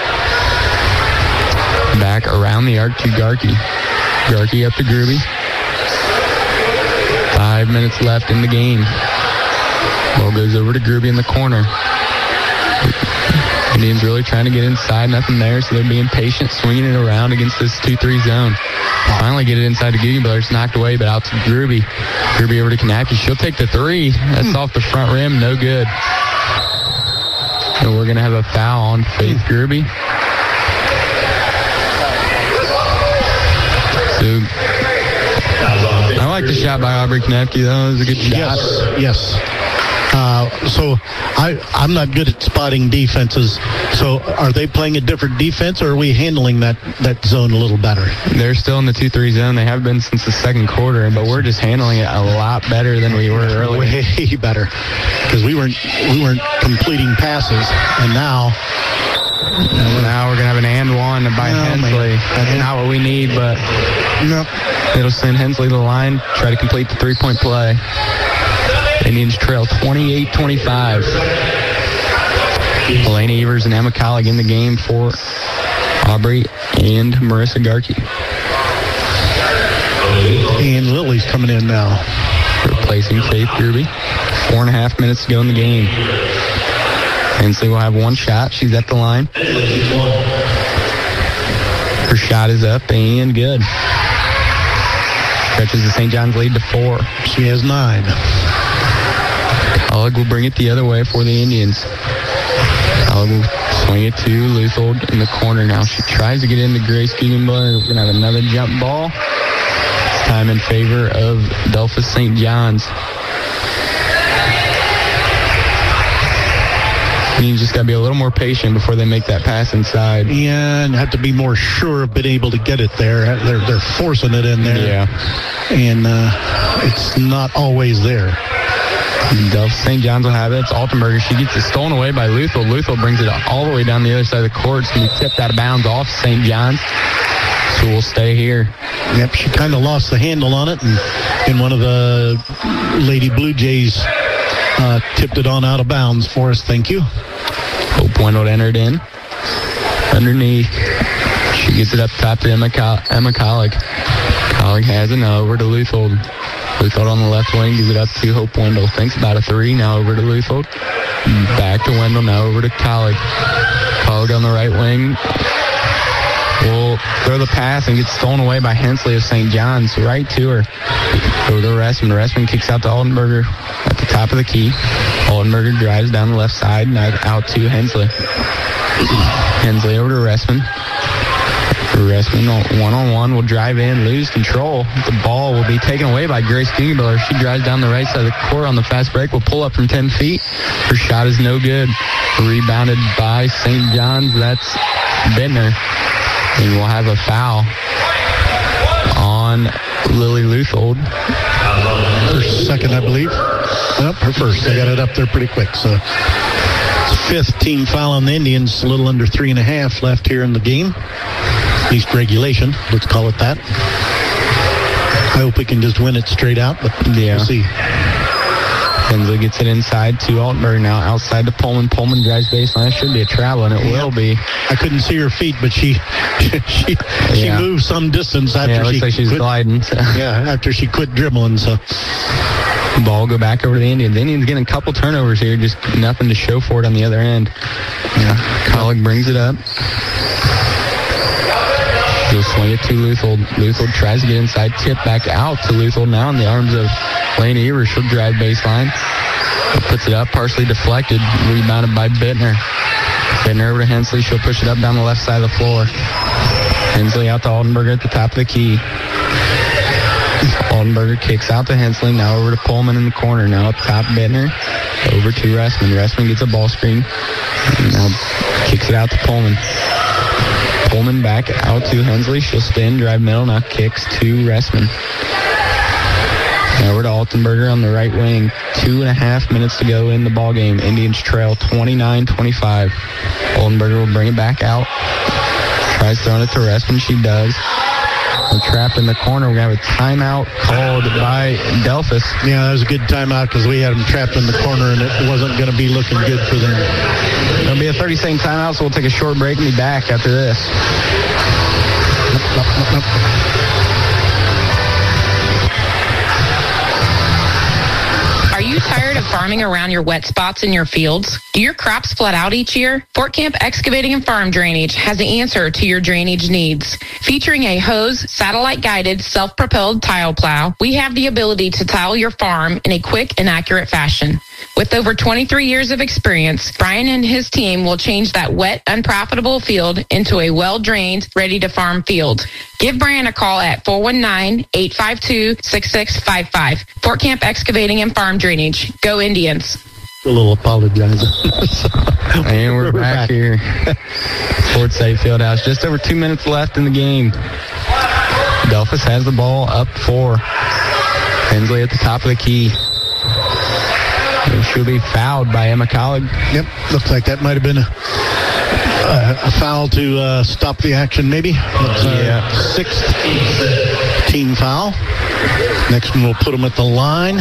Back around the arc to Garkey. Garkey up to Gerby. 5 minutes left in the game. Ball goes over to Gerby in the corner. Indians really trying to get inside, nothing there, so they're being patient, swinging it around against this 2-3 zone. Finally get it inside to Guggenbiller. It's knocked away, but out to Gerby. Gerby over to Knapke. She'll take the 3. That's off the front rim. No good. And we're going to have a foul on Faith Gerby. So, I like the shot by Aubrey Knapke, though. It was a good shot. Yes. So I'm not good at spotting defenses. So are they playing a different defense, or are we handling that zone a little better? They're still in the 2-3 zone. They have been since the second quarter, but we're just handling it a lot better than we were earlier. Way better, because we weren't completing passes, and now we're gonna have an and one by Hensley. That's not what we need, but it'll send Hensley to the line, try to complete the 3-point play. Indians trail 28-25. Elena Evers and Emma Collig in the game for Aubrey and Marissa Garkey. And Lily's coming in now. Replacing Faith Gerby. 4.5 minutes to go in the game. Hensley will have one shot. She's at the line. Her shot is up and good. Stretches the St. John's lead to 4. She has 9. Collig will bring it the other way for the Indians. Collig will swing it to Luthold in the corner now. She tries to get into Grace Guggenbiller. We're going to have another jump ball. This time in favor of Delphus St. John's. You just got to be a little more patient before they make that pass inside. And have to be more sure of being able to get it there. They're forcing it in there. Yeah. And it's not always there. St. John's will have it. It's Altenberger. She gets it stolen away by Luthold. Luthold brings it all the way down the other side of the court. It's going to be tipped out of bounds off St. John's. So we'll stay here. Yep, she kind of lost the handle on it, and one of the Lady Blue Jays tipped it on out of bounds for us. Thank you. Hope Wendell entered in. Underneath. She gets it up top to Emma Collig. Collig has it now over to Luthold. Luthold on the left wing, gives it up to Hope Wendell. Thinks about a three, now over to Luthold. Back to Wendell, now over to Collig. Collig on the right wing. Will throw the pass and gets stolen away by Hensley of St. John's. Right to her. Go to Ressman. Ressman kicks out to Altenberger at the top of the key. Altenberger drives down the left side and out to Hensley. Hensley over to Ressman. Ressman one-on-one will drive in, lose control. The ball will be taken away by Grace Dingenbiller. She drives down the right side of the court on the fast break. Will pull up from 10 feet. Her shot is no good. Rebounded by St. John's. That's Bittner. And we'll have a foul on Lily Luthold. Her second, I believe. Nope, her first. They got it up there pretty quick. So it's fifth team foul on the Indians. A little under 3.5 left here in the game. At least regulation, let's call it that. I hope we can just win it straight out, but we'll see. Hensley gets it inside to Altenberg now, outside to Pullman. Pullman drives baseline. Should be a travel, and it will be. I couldn't see her feet, but she moved some distance after it looks like she's gliding. So. Yeah, after she quit dribbling. So ball will go back over to the Indians. The Indians getting a couple turnovers here, just nothing to show for it on the other end. Yeah, Collig brings it up. She'll swing it to Luthold. Luthold tries to get inside, tip back out to Luthold now in the arms of Lane Evers. She'll drive baseline. Puts it up, partially deflected, rebounded by Bittner. Bittner over to Hensley. She'll push it up down the left side of the floor. Hensley out to Altenberger at the top of the key. Altenberger kicks out to Hensley. Now over to Pullman in the corner. Now up top, Bittner. Over to Ressman. Ressman gets a ball screen. And now kicks it out to Pullman. Pullman back out to Hensley. She'll spin, drive middle, now kicks to Ressman. Now over to Altenberger on the right wing. 2.5 minutes to go in the ball game. Indians trail 29-25. Altenberger will bring it back out. Tries throwing it to Ressman. She does. We're trapped in the corner. We're going to have a timeout called by Delphus. Yeah, that was a good timeout because we had them trapped in the corner and it wasn't going to be looking good for them. It'll be a 30-second timeout, so we'll take a short break and be back after this. Are you tired of farming around your wet spots in your fields? Do your crops flood out each year? Fort Camp Excavating and Farm Drainage has the answer to your drainage needs. Featuring a hose, satellite-guided, self-propelled tile plow, we have the ability to tile your farm in a quick and accurate fashion. With over 23 years of experience, Brian and his team will change that wet, unprofitable field into a well-drained, ready-to-farm field. Give Brian a call at 419-852-6655. Fort Camp Excavating and Farm Drainage. Go Indians. A little apologizer. And we're back here. Fort State Fieldhouse. Just over 2 minutes left in the game. Delphus has the ball up 4. Hensley at the top of the key. She'll be fouled by Emma Collig. Yep, looks like that might have been a foul to stop the action, maybe. Sixth team foul. Next one, we'll put them at the line.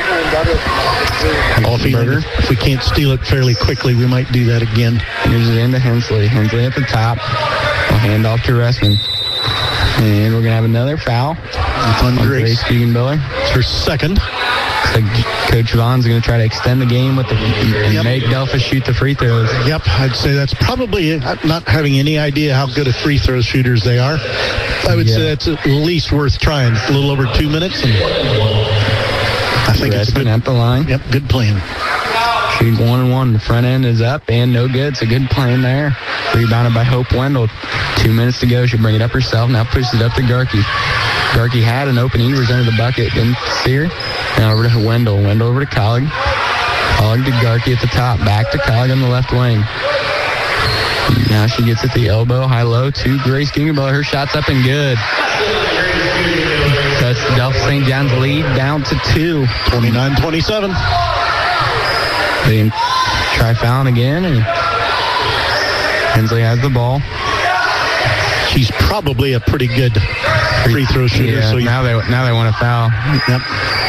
If we can't steal it fairly quickly, we might do that again. Here's it into Hensley. Hensley at the top. We'll hand off to Ressman. And we're going to have another foul on Grace Dingenbiller. It's her second. So Coach Vaughn's going to try to extend the game and make Delphus shoot the free throws. Yep, I'd say that's probably not having any idea how good of free throw shooters they are. I would say that's at least worth trying. A little over 2 minutes. And I think it's good at the line. Yep, good plan. She's 1-1. The front end is up and no good. It's a good plan there. Rebounded by Hope Wendell. 2 minutes to go. She'll bring it up herself. Now pushes it up to Garkey. Garkey had an open Evers under the bucket. Didn't see her. Now over to Wendell. Wendell over to Collig. Collig to Garkey at the top. Back to Collig on the left wing. Now she gets at the elbow, high-low to Grace Gingerbeller. Her shot's up and good. That's Delphos St. John's lead down to 2. 29-27. They try fouling again, and Hensley has the ball. She's probably a pretty good free throw shooter. Yeah, so now they want to foul. Yep.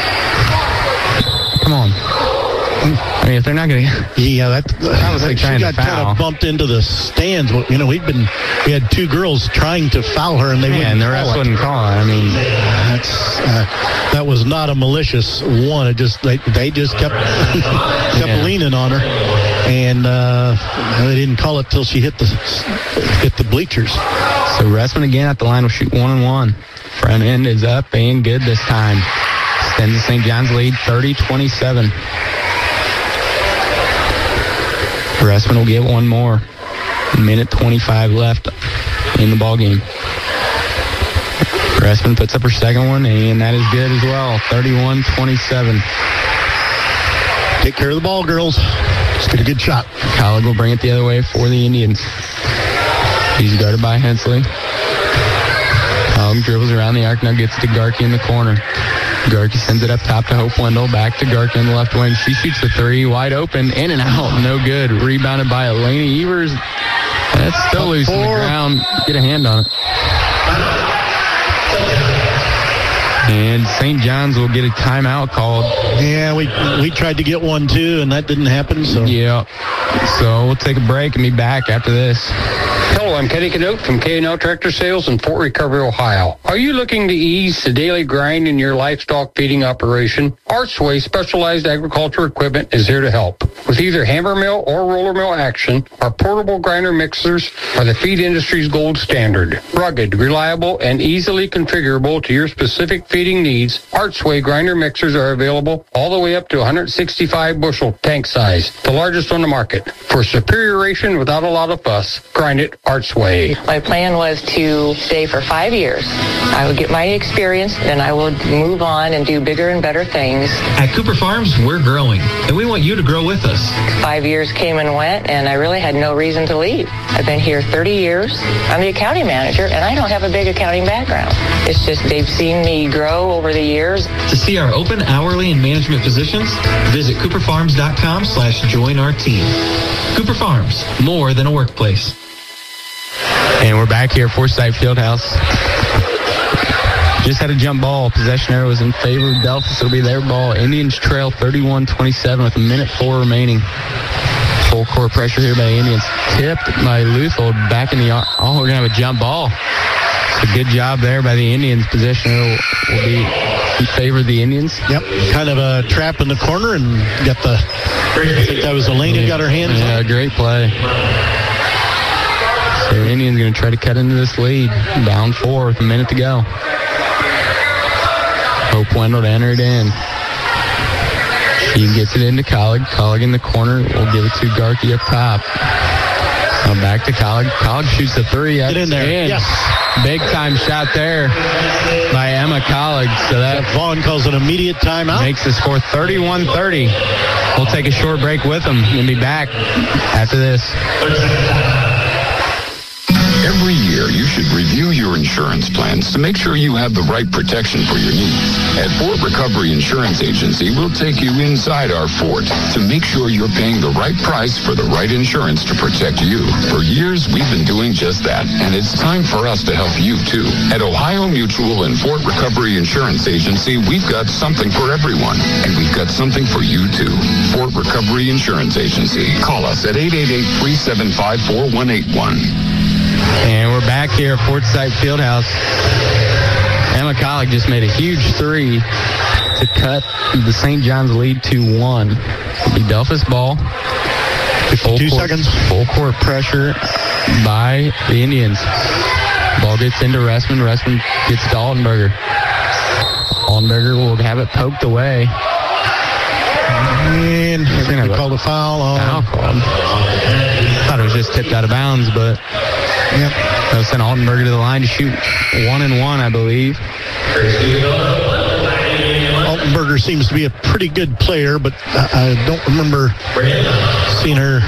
Come on. I mean, if they're not going to... Yeah, that was like trying she got to foul. kind of bumped into the stands. We had 2 girls trying to foul her, and they wouldn't. And the refs wouldn't call it. I mean, that was not a malicious one. It just they just kept leaning on her, and they didn't call it till she hit the bleachers. So Ressman again at the line will shoot 1-1. Front end is up and good this time. Extends the St. John's lead 30-27. Ressman will get one more. Minute 25 left in the ball game. Ressman puts up her second one, and that is good as well. 31-27. Take care of the ball, girls. Just get a good shot. Collig will bring it the other way for the Indians. He's guarded by Hensley. Collig dribbles around the arc, now gets to Garkey in the corner. Garkey sends it up top to Hope Wendell. Back to Garkey on the left wing. She shoots the 3, wide open, in and out, no good. Rebounded by Eleni Evers. That's still loose on the ground. Get a hand on it. And St. John's will get a timeout called. Yeah, we tried to get one too, and that didn't happen. So yeah. So we'll take a break and be back after this. Hello, I'm Kenny Canote from K&L Tractor Sales in Fort Recovery, Ohio. Are you looking to ease the daily grind in your livestock feeding operation? Archway Specialized Agriculture Equipment is here to help. With either hammer mill or roller mill action, our portable grinder mixers are the feed industry's gold standard. Rugged, reliable, and easily configurable to your specific feeding needs, Archway grinder mixers are available all the way up to 165 bushel tank size, the largest on the market. For superior ration without a lot of fuss, grind it Archway. My plan was to stay for 5 years. I would get my experience, then I would move on and do bigger and better things. At Cooper Farms, we're growing, and we want you to grow with us. 5 years came and went, and I really had no reason to leave. I've been here 30 years. I'm the accounting manager, and I don't have a big accounting background. It's just they've seen me grow over the years. To see our open hourly and management positions, visit cooperfarms.com/join our team. Cooper Farms, more than a workplace. And we're back here at Forsyth Fieldhouse. Just had a jump ball. Possession arrow was in favor of Delphos. It'll be their ball. Indians trail 31-27 with 1:04 remaining. Full court pressure here by the Indians. Tipped by Luthold back in the... Oh, we're going to have a jump ball. So good job there by the Indians. Possession arrow will be in favor of the Indians. Yep. Kind of a trap in the corner and got the... I think that was Elena got her hands on. Yeah, great play. So the Indians going to try to cut into this lead. Down 4 with a minute to go. Hope Wendell to enter it in. She gets it into Collig. Collig in the corner. We'll give it to Garkey up top. Now back to Collig. Collig shoots a 3. Get in there. Yes. Big time shot there by Emma Collig. So that Vaughn calls an immediate timeout. Makes the score 31-30. We'll take a short break with them and be back after this. Every year, you should review your insurance plans to make sure you have the right protection for your needs. At Fort Recovery Insurance Agency, we'll take you inside our fort to make sure you're paying the right price for the right insurance to protect you. For years, we've been doing just that, and it's time for us to help you, too. At Ohio Mutual and Fort Recovery Insurance Agency, we've got something for everyone, and we've got something for you, too. Fort Recovery Insurance Agency. Call us at 888-375-4181. And we're back here at Forsyth Fieldhouse. Emma Collig just made a huge 3 to cut the St. John's lead to 1. It'll be Delphos ball. 2 seconds. Full court pressure by the Indians. Ball gets into Ressman. Ressman gets to Altenberger. Altenberger will have it poked away. And they're going to call the foul on. Foul called. Thought it was just tipped out of bounds, but yep. They'll send Altenberger to the line to shoot 1-1, I believe. Altenberger seems to be a pretty good player, but I don't remember seeing her.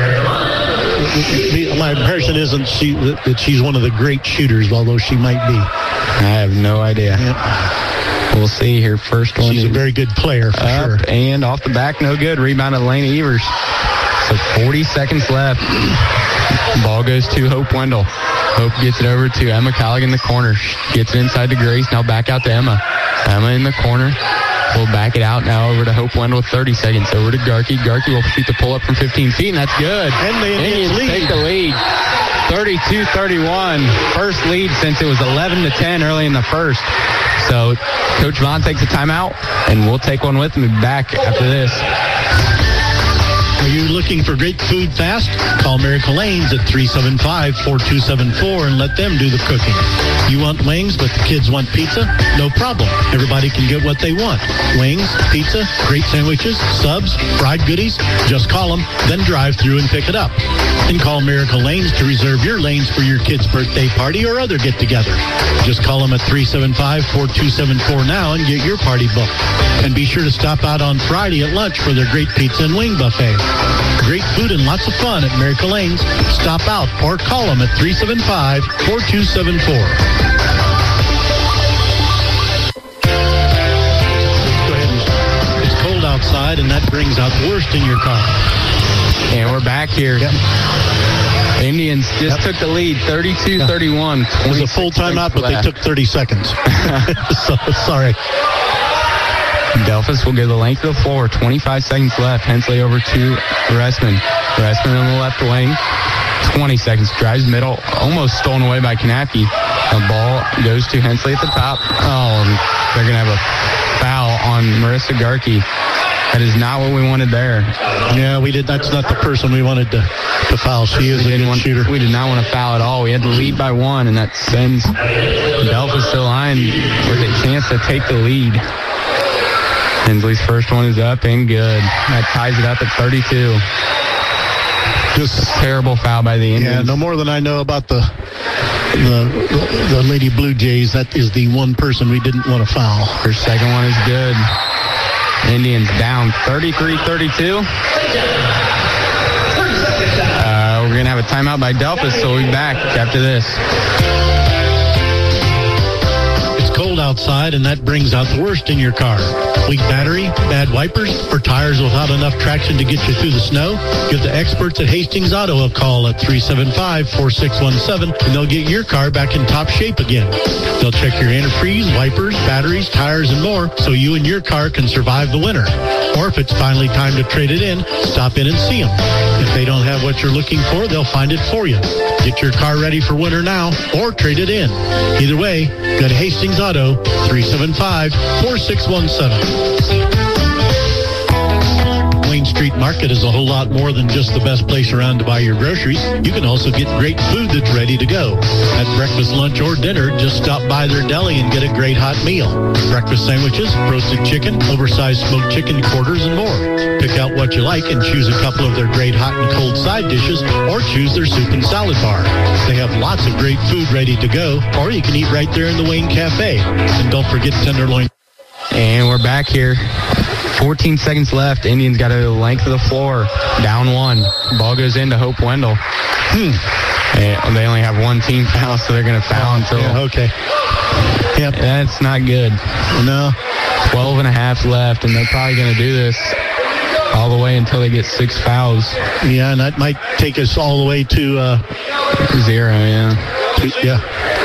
My impression isn't that she's one of the great shooters, although she might be. I have no idea. Yeah. We'll see here. First one. She's a very good player, for sure. And off the back, no good. Rebound to Lena Evers. So 40 seconds left. Ball goes to Hope Wendell. Hope gets it over to Emma Collig in the corner. Gets it inside to Grace. Now back out to Emma. Emma in the corner. We'll back it out now over to Hope Wendell with 30 seconds. Over to Garkey. Garkey will shoot the pull-up from 15 feet, and that's good. And the Indians take the lead. 32-31. First lead since it was 11-10 early in the first. So Coach Vaughn takes a timeout, and we'll take one with him back after this. Are you looking for great food fast? Call Miracle Lanes at 375-4274 and let them do the cooking. You want wings, but the kids want pizza? No problem. Everybody can get what they want. Wings, pizza, great sandwiches, subs, fried goodies. Just call them, then drive through and pick it up. And call Miracle Lanes to reserve your lanes for your kid's birthday party or other get-together. Just call them at 375-4274 now and get your party booked. And be sure to stop out on Friday at lunch for their great pizza and wing buffet. Great food and lots of fun at Miracle Lanes. Stop out or call them at 375-4274. It's cold outside, and that brings out the worst in your car. And we're back here. Yep. Indians just took the lead, 32-31. It was a full timeout, but they took 30 seconds. So, sorry. Delphus will give the length of the floor. 25 seconds left. Hensley over to Ressman. Ressman on the left wing. 20 seconds. Drives middle. Almost stolen away by Kanapke. The ball goes to Hensley at the top. Oh, they're going to have a foul on Marissa Garkey. That is not what we wanted there. Yeah, we did. That's not the person we wanted to foul. She is a good shooter. We did not want to foul at all. We had to lead by one, and that sends Delphus to the line with a chance to take the lead. Hensley's first one is up and good. That ties it up at 32. Just a terrible foul by the Indians. Yeah, no more than I know about the Lady Blue Jays. That is the one person we didn't want to foul. Her second one is good. Indians down 33-32. We're going to have a timeout by Delphus, so we'll be back after this. Cold outside, and that brings out the worst in your car. Weak battery, bad wipers, or tires without enough traction to get you through the snow? Give the experts at Hastings Auto a call at 375-4617, and they'll get your car back in top shape again. They'll check your antifreeze, wipers, batteries, tires, and more, so you and your car can survive the winter. Or if it's finally time to trade it in, stop in and see them. If they don't have what you're looking for, they'll find it for you. Get your car ready for winter now, or trade it in. Either way, go to Hastings Auto, 375-4617. Wayne Street Market is a whole lot more than just the best place around to buy your groceries. You can also get great food that's ready to go. At breakfast, lunch, or dinner, just stop by their deli and get a great hot meal. Breakfast sandwiches, roasted chicken, oversized smoked chicken quarters, and more. Pick out what you like and choose a couple of their great hot and cold side dishes, or choose their soup and salad bar. They have lots of great food ready to go, or you can eat right there in the Wayne Cafe. And don't forget tenderloin. And we're back here. 14 seconds left. Indians got a length of the floor. Down one. Ball goes into Hope Wendell. They only have one team foul, so they're going to foul until... Yeah, okay. Yep. That's not good. No. 12 and a half left, and they're probably going to do this all the way until they get 6 fouls. Yeah, and that might take us all the way to... 0, yeah. Yeah.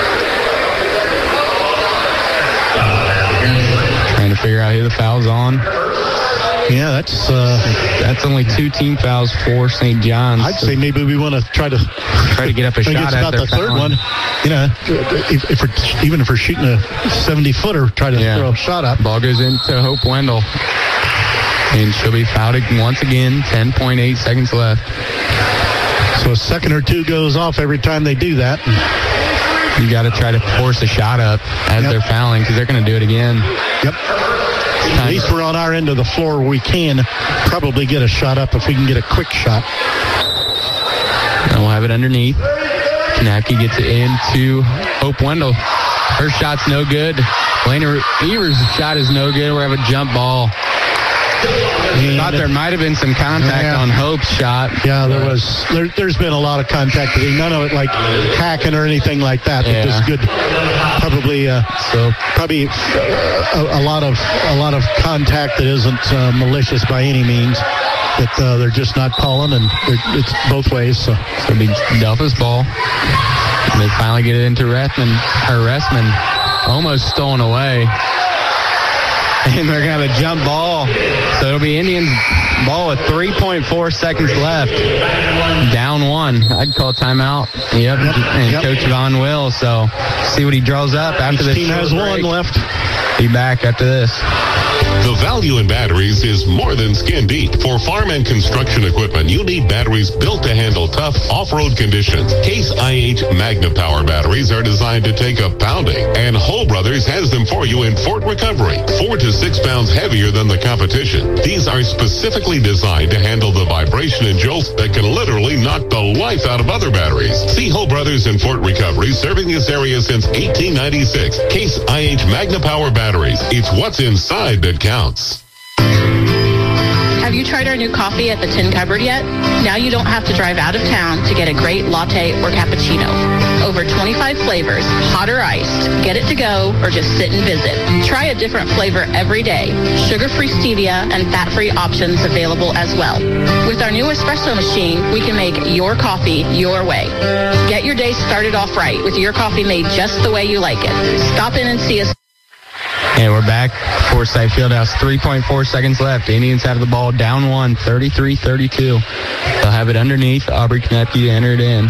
Trying to figure out who the foul's on. Yeah, that's only 2 team fouls for St. John's. I'd say maybe we want to try to get up a shot at the third one. You know, if we're shooting a 70-footer, try to throw a shot up. Ball goes into Hope Wendell, and she'll be fouled once again. 10.8 seconds left. So a second or two goes off every time they do that. You got to try to force a shot up as they're fouling, because they're going to do it again. Yep. At least we're on our end of the floor where we can probably get a shot up if we can get a quick shot. And we'll have it underneath. Kanapke gets it into Hope Wendell. Her shot's no good. Elena Evers' shot is no good. We have a jump ball. I thought there might have been some contact on Hope's shot. Yeah, there was. There's been a lot of contact. None of it like hacking or anything like that. Yeah. Just good. Probably a lot of contact that isn't malicious by any means. That they're just not calling, and it's both ways. So it'll be Delphi's ball. And they finally get it into Ressman. Almost stolen away. And they're going to have a jump ball. So it'll be Indians ball with 3.4 seconds left. Down 1. I'd call timeout. Yep. And Coach Vaughn will. So see what he draws up after this. Team has one left. Be back after this. The value in batteries is more than skin deep. For farm and construction equipment, you need batteries built to handle tough off-road conditions. Case IH Magna Power batteries are designed to take a pounding, and Hull Brothers has them for you in Fort Recovery, 4 to 6 pounds heavier than the competition. These are specifically designed to handle the vibration and jolts that can literally knock the life out of other batteries. See Hull Brothers in Fort Recovery, serving this area since 1896. Case IH Magna Power batteries. It's what's inside that counts. Have you tried our new coffee at the Tin Cupboard yet? Now you don't have to drive out of town to get a great latte or cappuccino. Over 25 flavors, hot or iced. Get it to go or just sit and visit. Try a different flavor every day. Sugar-free stevia and fat-free options available as well. With our new espresso machine, we can make your coffee your way. Get your day started off right with your coffee made just the way you like it. Stop in and see us. And we're back. Forsyth Fieldhouse, 3.4 seconds left. Indians have the ball down 1, 33-32. They'll have it underneath. Aubrey Knepke to enter it in.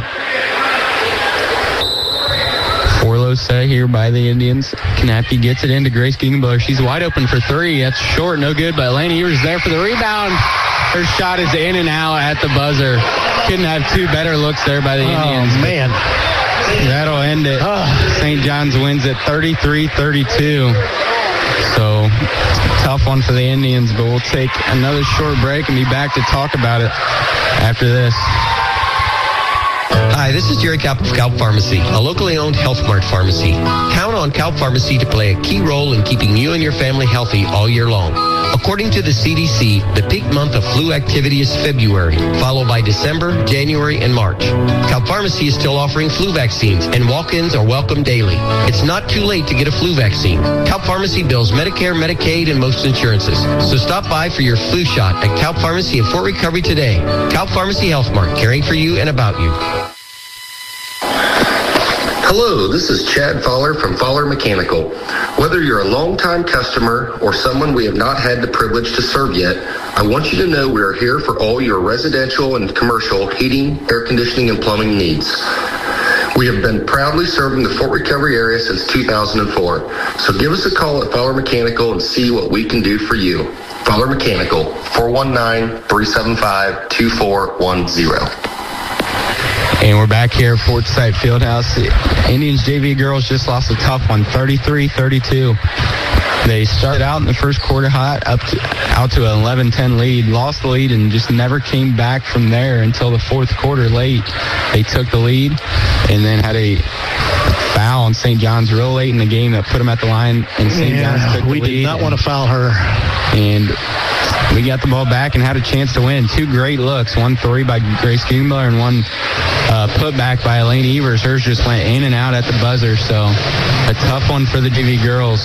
Forlow set here by the Indians. Knepke gets it into Grace Gegenbauer. She's wide open for 3. That's short, no good, but Elena Evers there for the rebound. Her shot is in and out at the buzzer. Couldn't have 2 better looks there by the Indians. Oh, man. That'll end it. St. John's wins it 33-32. So, tough one for the Indians, but we'll take another short break and be back to talk about it after this. Hi, this is Jerry Kaup of Kaup Pharmacy, a locally owned Health Mart pharmacy. Count on Kaup Pharmacy to play a key role in keeping you and your family healthy all year long. According to the CDC, the peak month of flu activity is February, followed by December, January, and March. Kaup Pharmacy is still offering flu vaccines, and walk-ins are welcome daily. It's not too late to get a flu vaccine. Kaup Pharmacy bills Medicare, Medicaid, and most insurances. So stop by for your flu shot at Kaup Pharmacy in Fort Recovery today. Kaup Pharmacy Health Mart, caring for you and about you. Hello, this is Chad Fowler from Fowler Mechanical. Whether you're a longtime customer or someone we have not had the privilege to serve yet, I want you to know we are here for all your residential and commercial heating, air conditioning, and plumbing needs. We have been proudly serving the Fort Recovery area since 2004, so give us a call at Fowler Mechanical and see what we can do for you. Fowler Mechanical, 419-375-2410. And we're back here at Forsyth Fieldhouse. The Indians JV girls just lost a tough one, 33-32. They started out in the first quarter hot, out to an 11-10 lead, lost the lead, and just never came back from there until the fourth quarter late. They took the lead and then had a foul on St. John's real late in the game that put them at the line, and St. John's took the lead. We did not want to foul her. And we got the ball back and had a chance to win. 2 great looks, 1 3 by Grace Gegenbauer and 1 put back by Elena Evers. Hers just went in and out at the buzzer, so a tough one for the JV girls.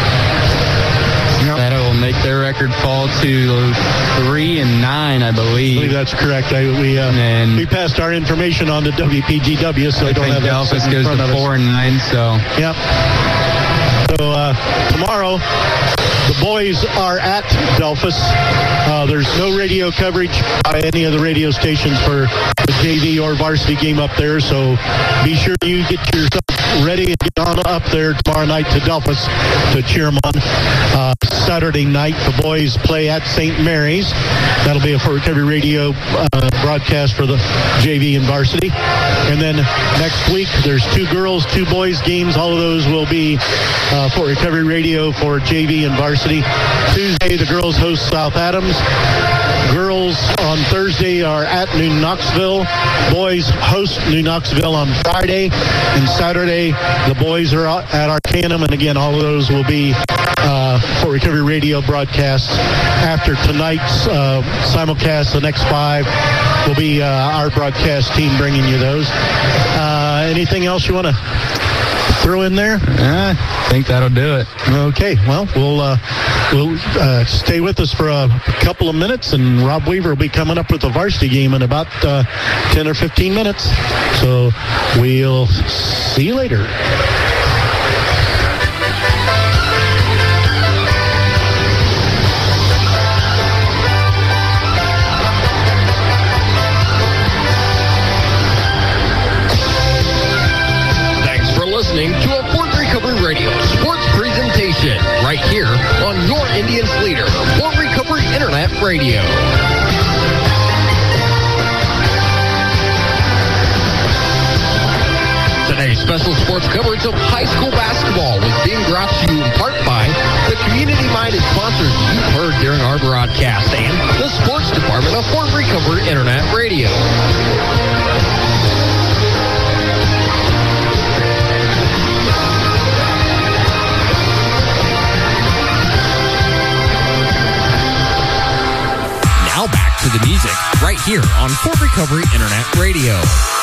That'll make their record fall to 3-9, I believe. That's correct. We passed our information on to WPGW, so I don't have that Delphus goes to 4-9. So yep. So tomorrow, the boys are at Delphus. There's no radio coverage by any of the radio stations for the JV or varsity game up there, so be sure you get yourself ready and get on up there tomorrow night to Delphus to cheer them on. Saturday night, the boys play at St. Mary's. That'll be a Fort Recovery radio broadcast for the JV and varsity. And then next week, there's 2 girls, 2 boys games. All of those will be Fort Recovery radio for JV and varsity. Tuesday, the girls host South Adams. Girls on Thursday are at New Knoxville. Boys host New Knoxville on Friday. And Saturday, the boys are at Arcanum. And again, all of those will be Fort Recovery Radio broadcasts. After tonight's simulcast, the next 5 will be our broadcast team bringing you those. Anything else you want to throw in there? I think that'll do it. Okay, well, we'll stay with us for a couple of minutes, and Rob Weaver will be coming up with the varsity game in about 10 or 15 minutes. So we'll see you later. Listening to a Fort Recovery Radio sports presentation right here on your Indians leader, Fort Recovery Internet Radio. Today's special sports coverage of high school basketball was being brought to you in part by the community-minded sponsors you've heard during our broadcast and the sports department of Fort Recovery Internet Radio. Now back to the music right here on Fort Recovery Internet Radio.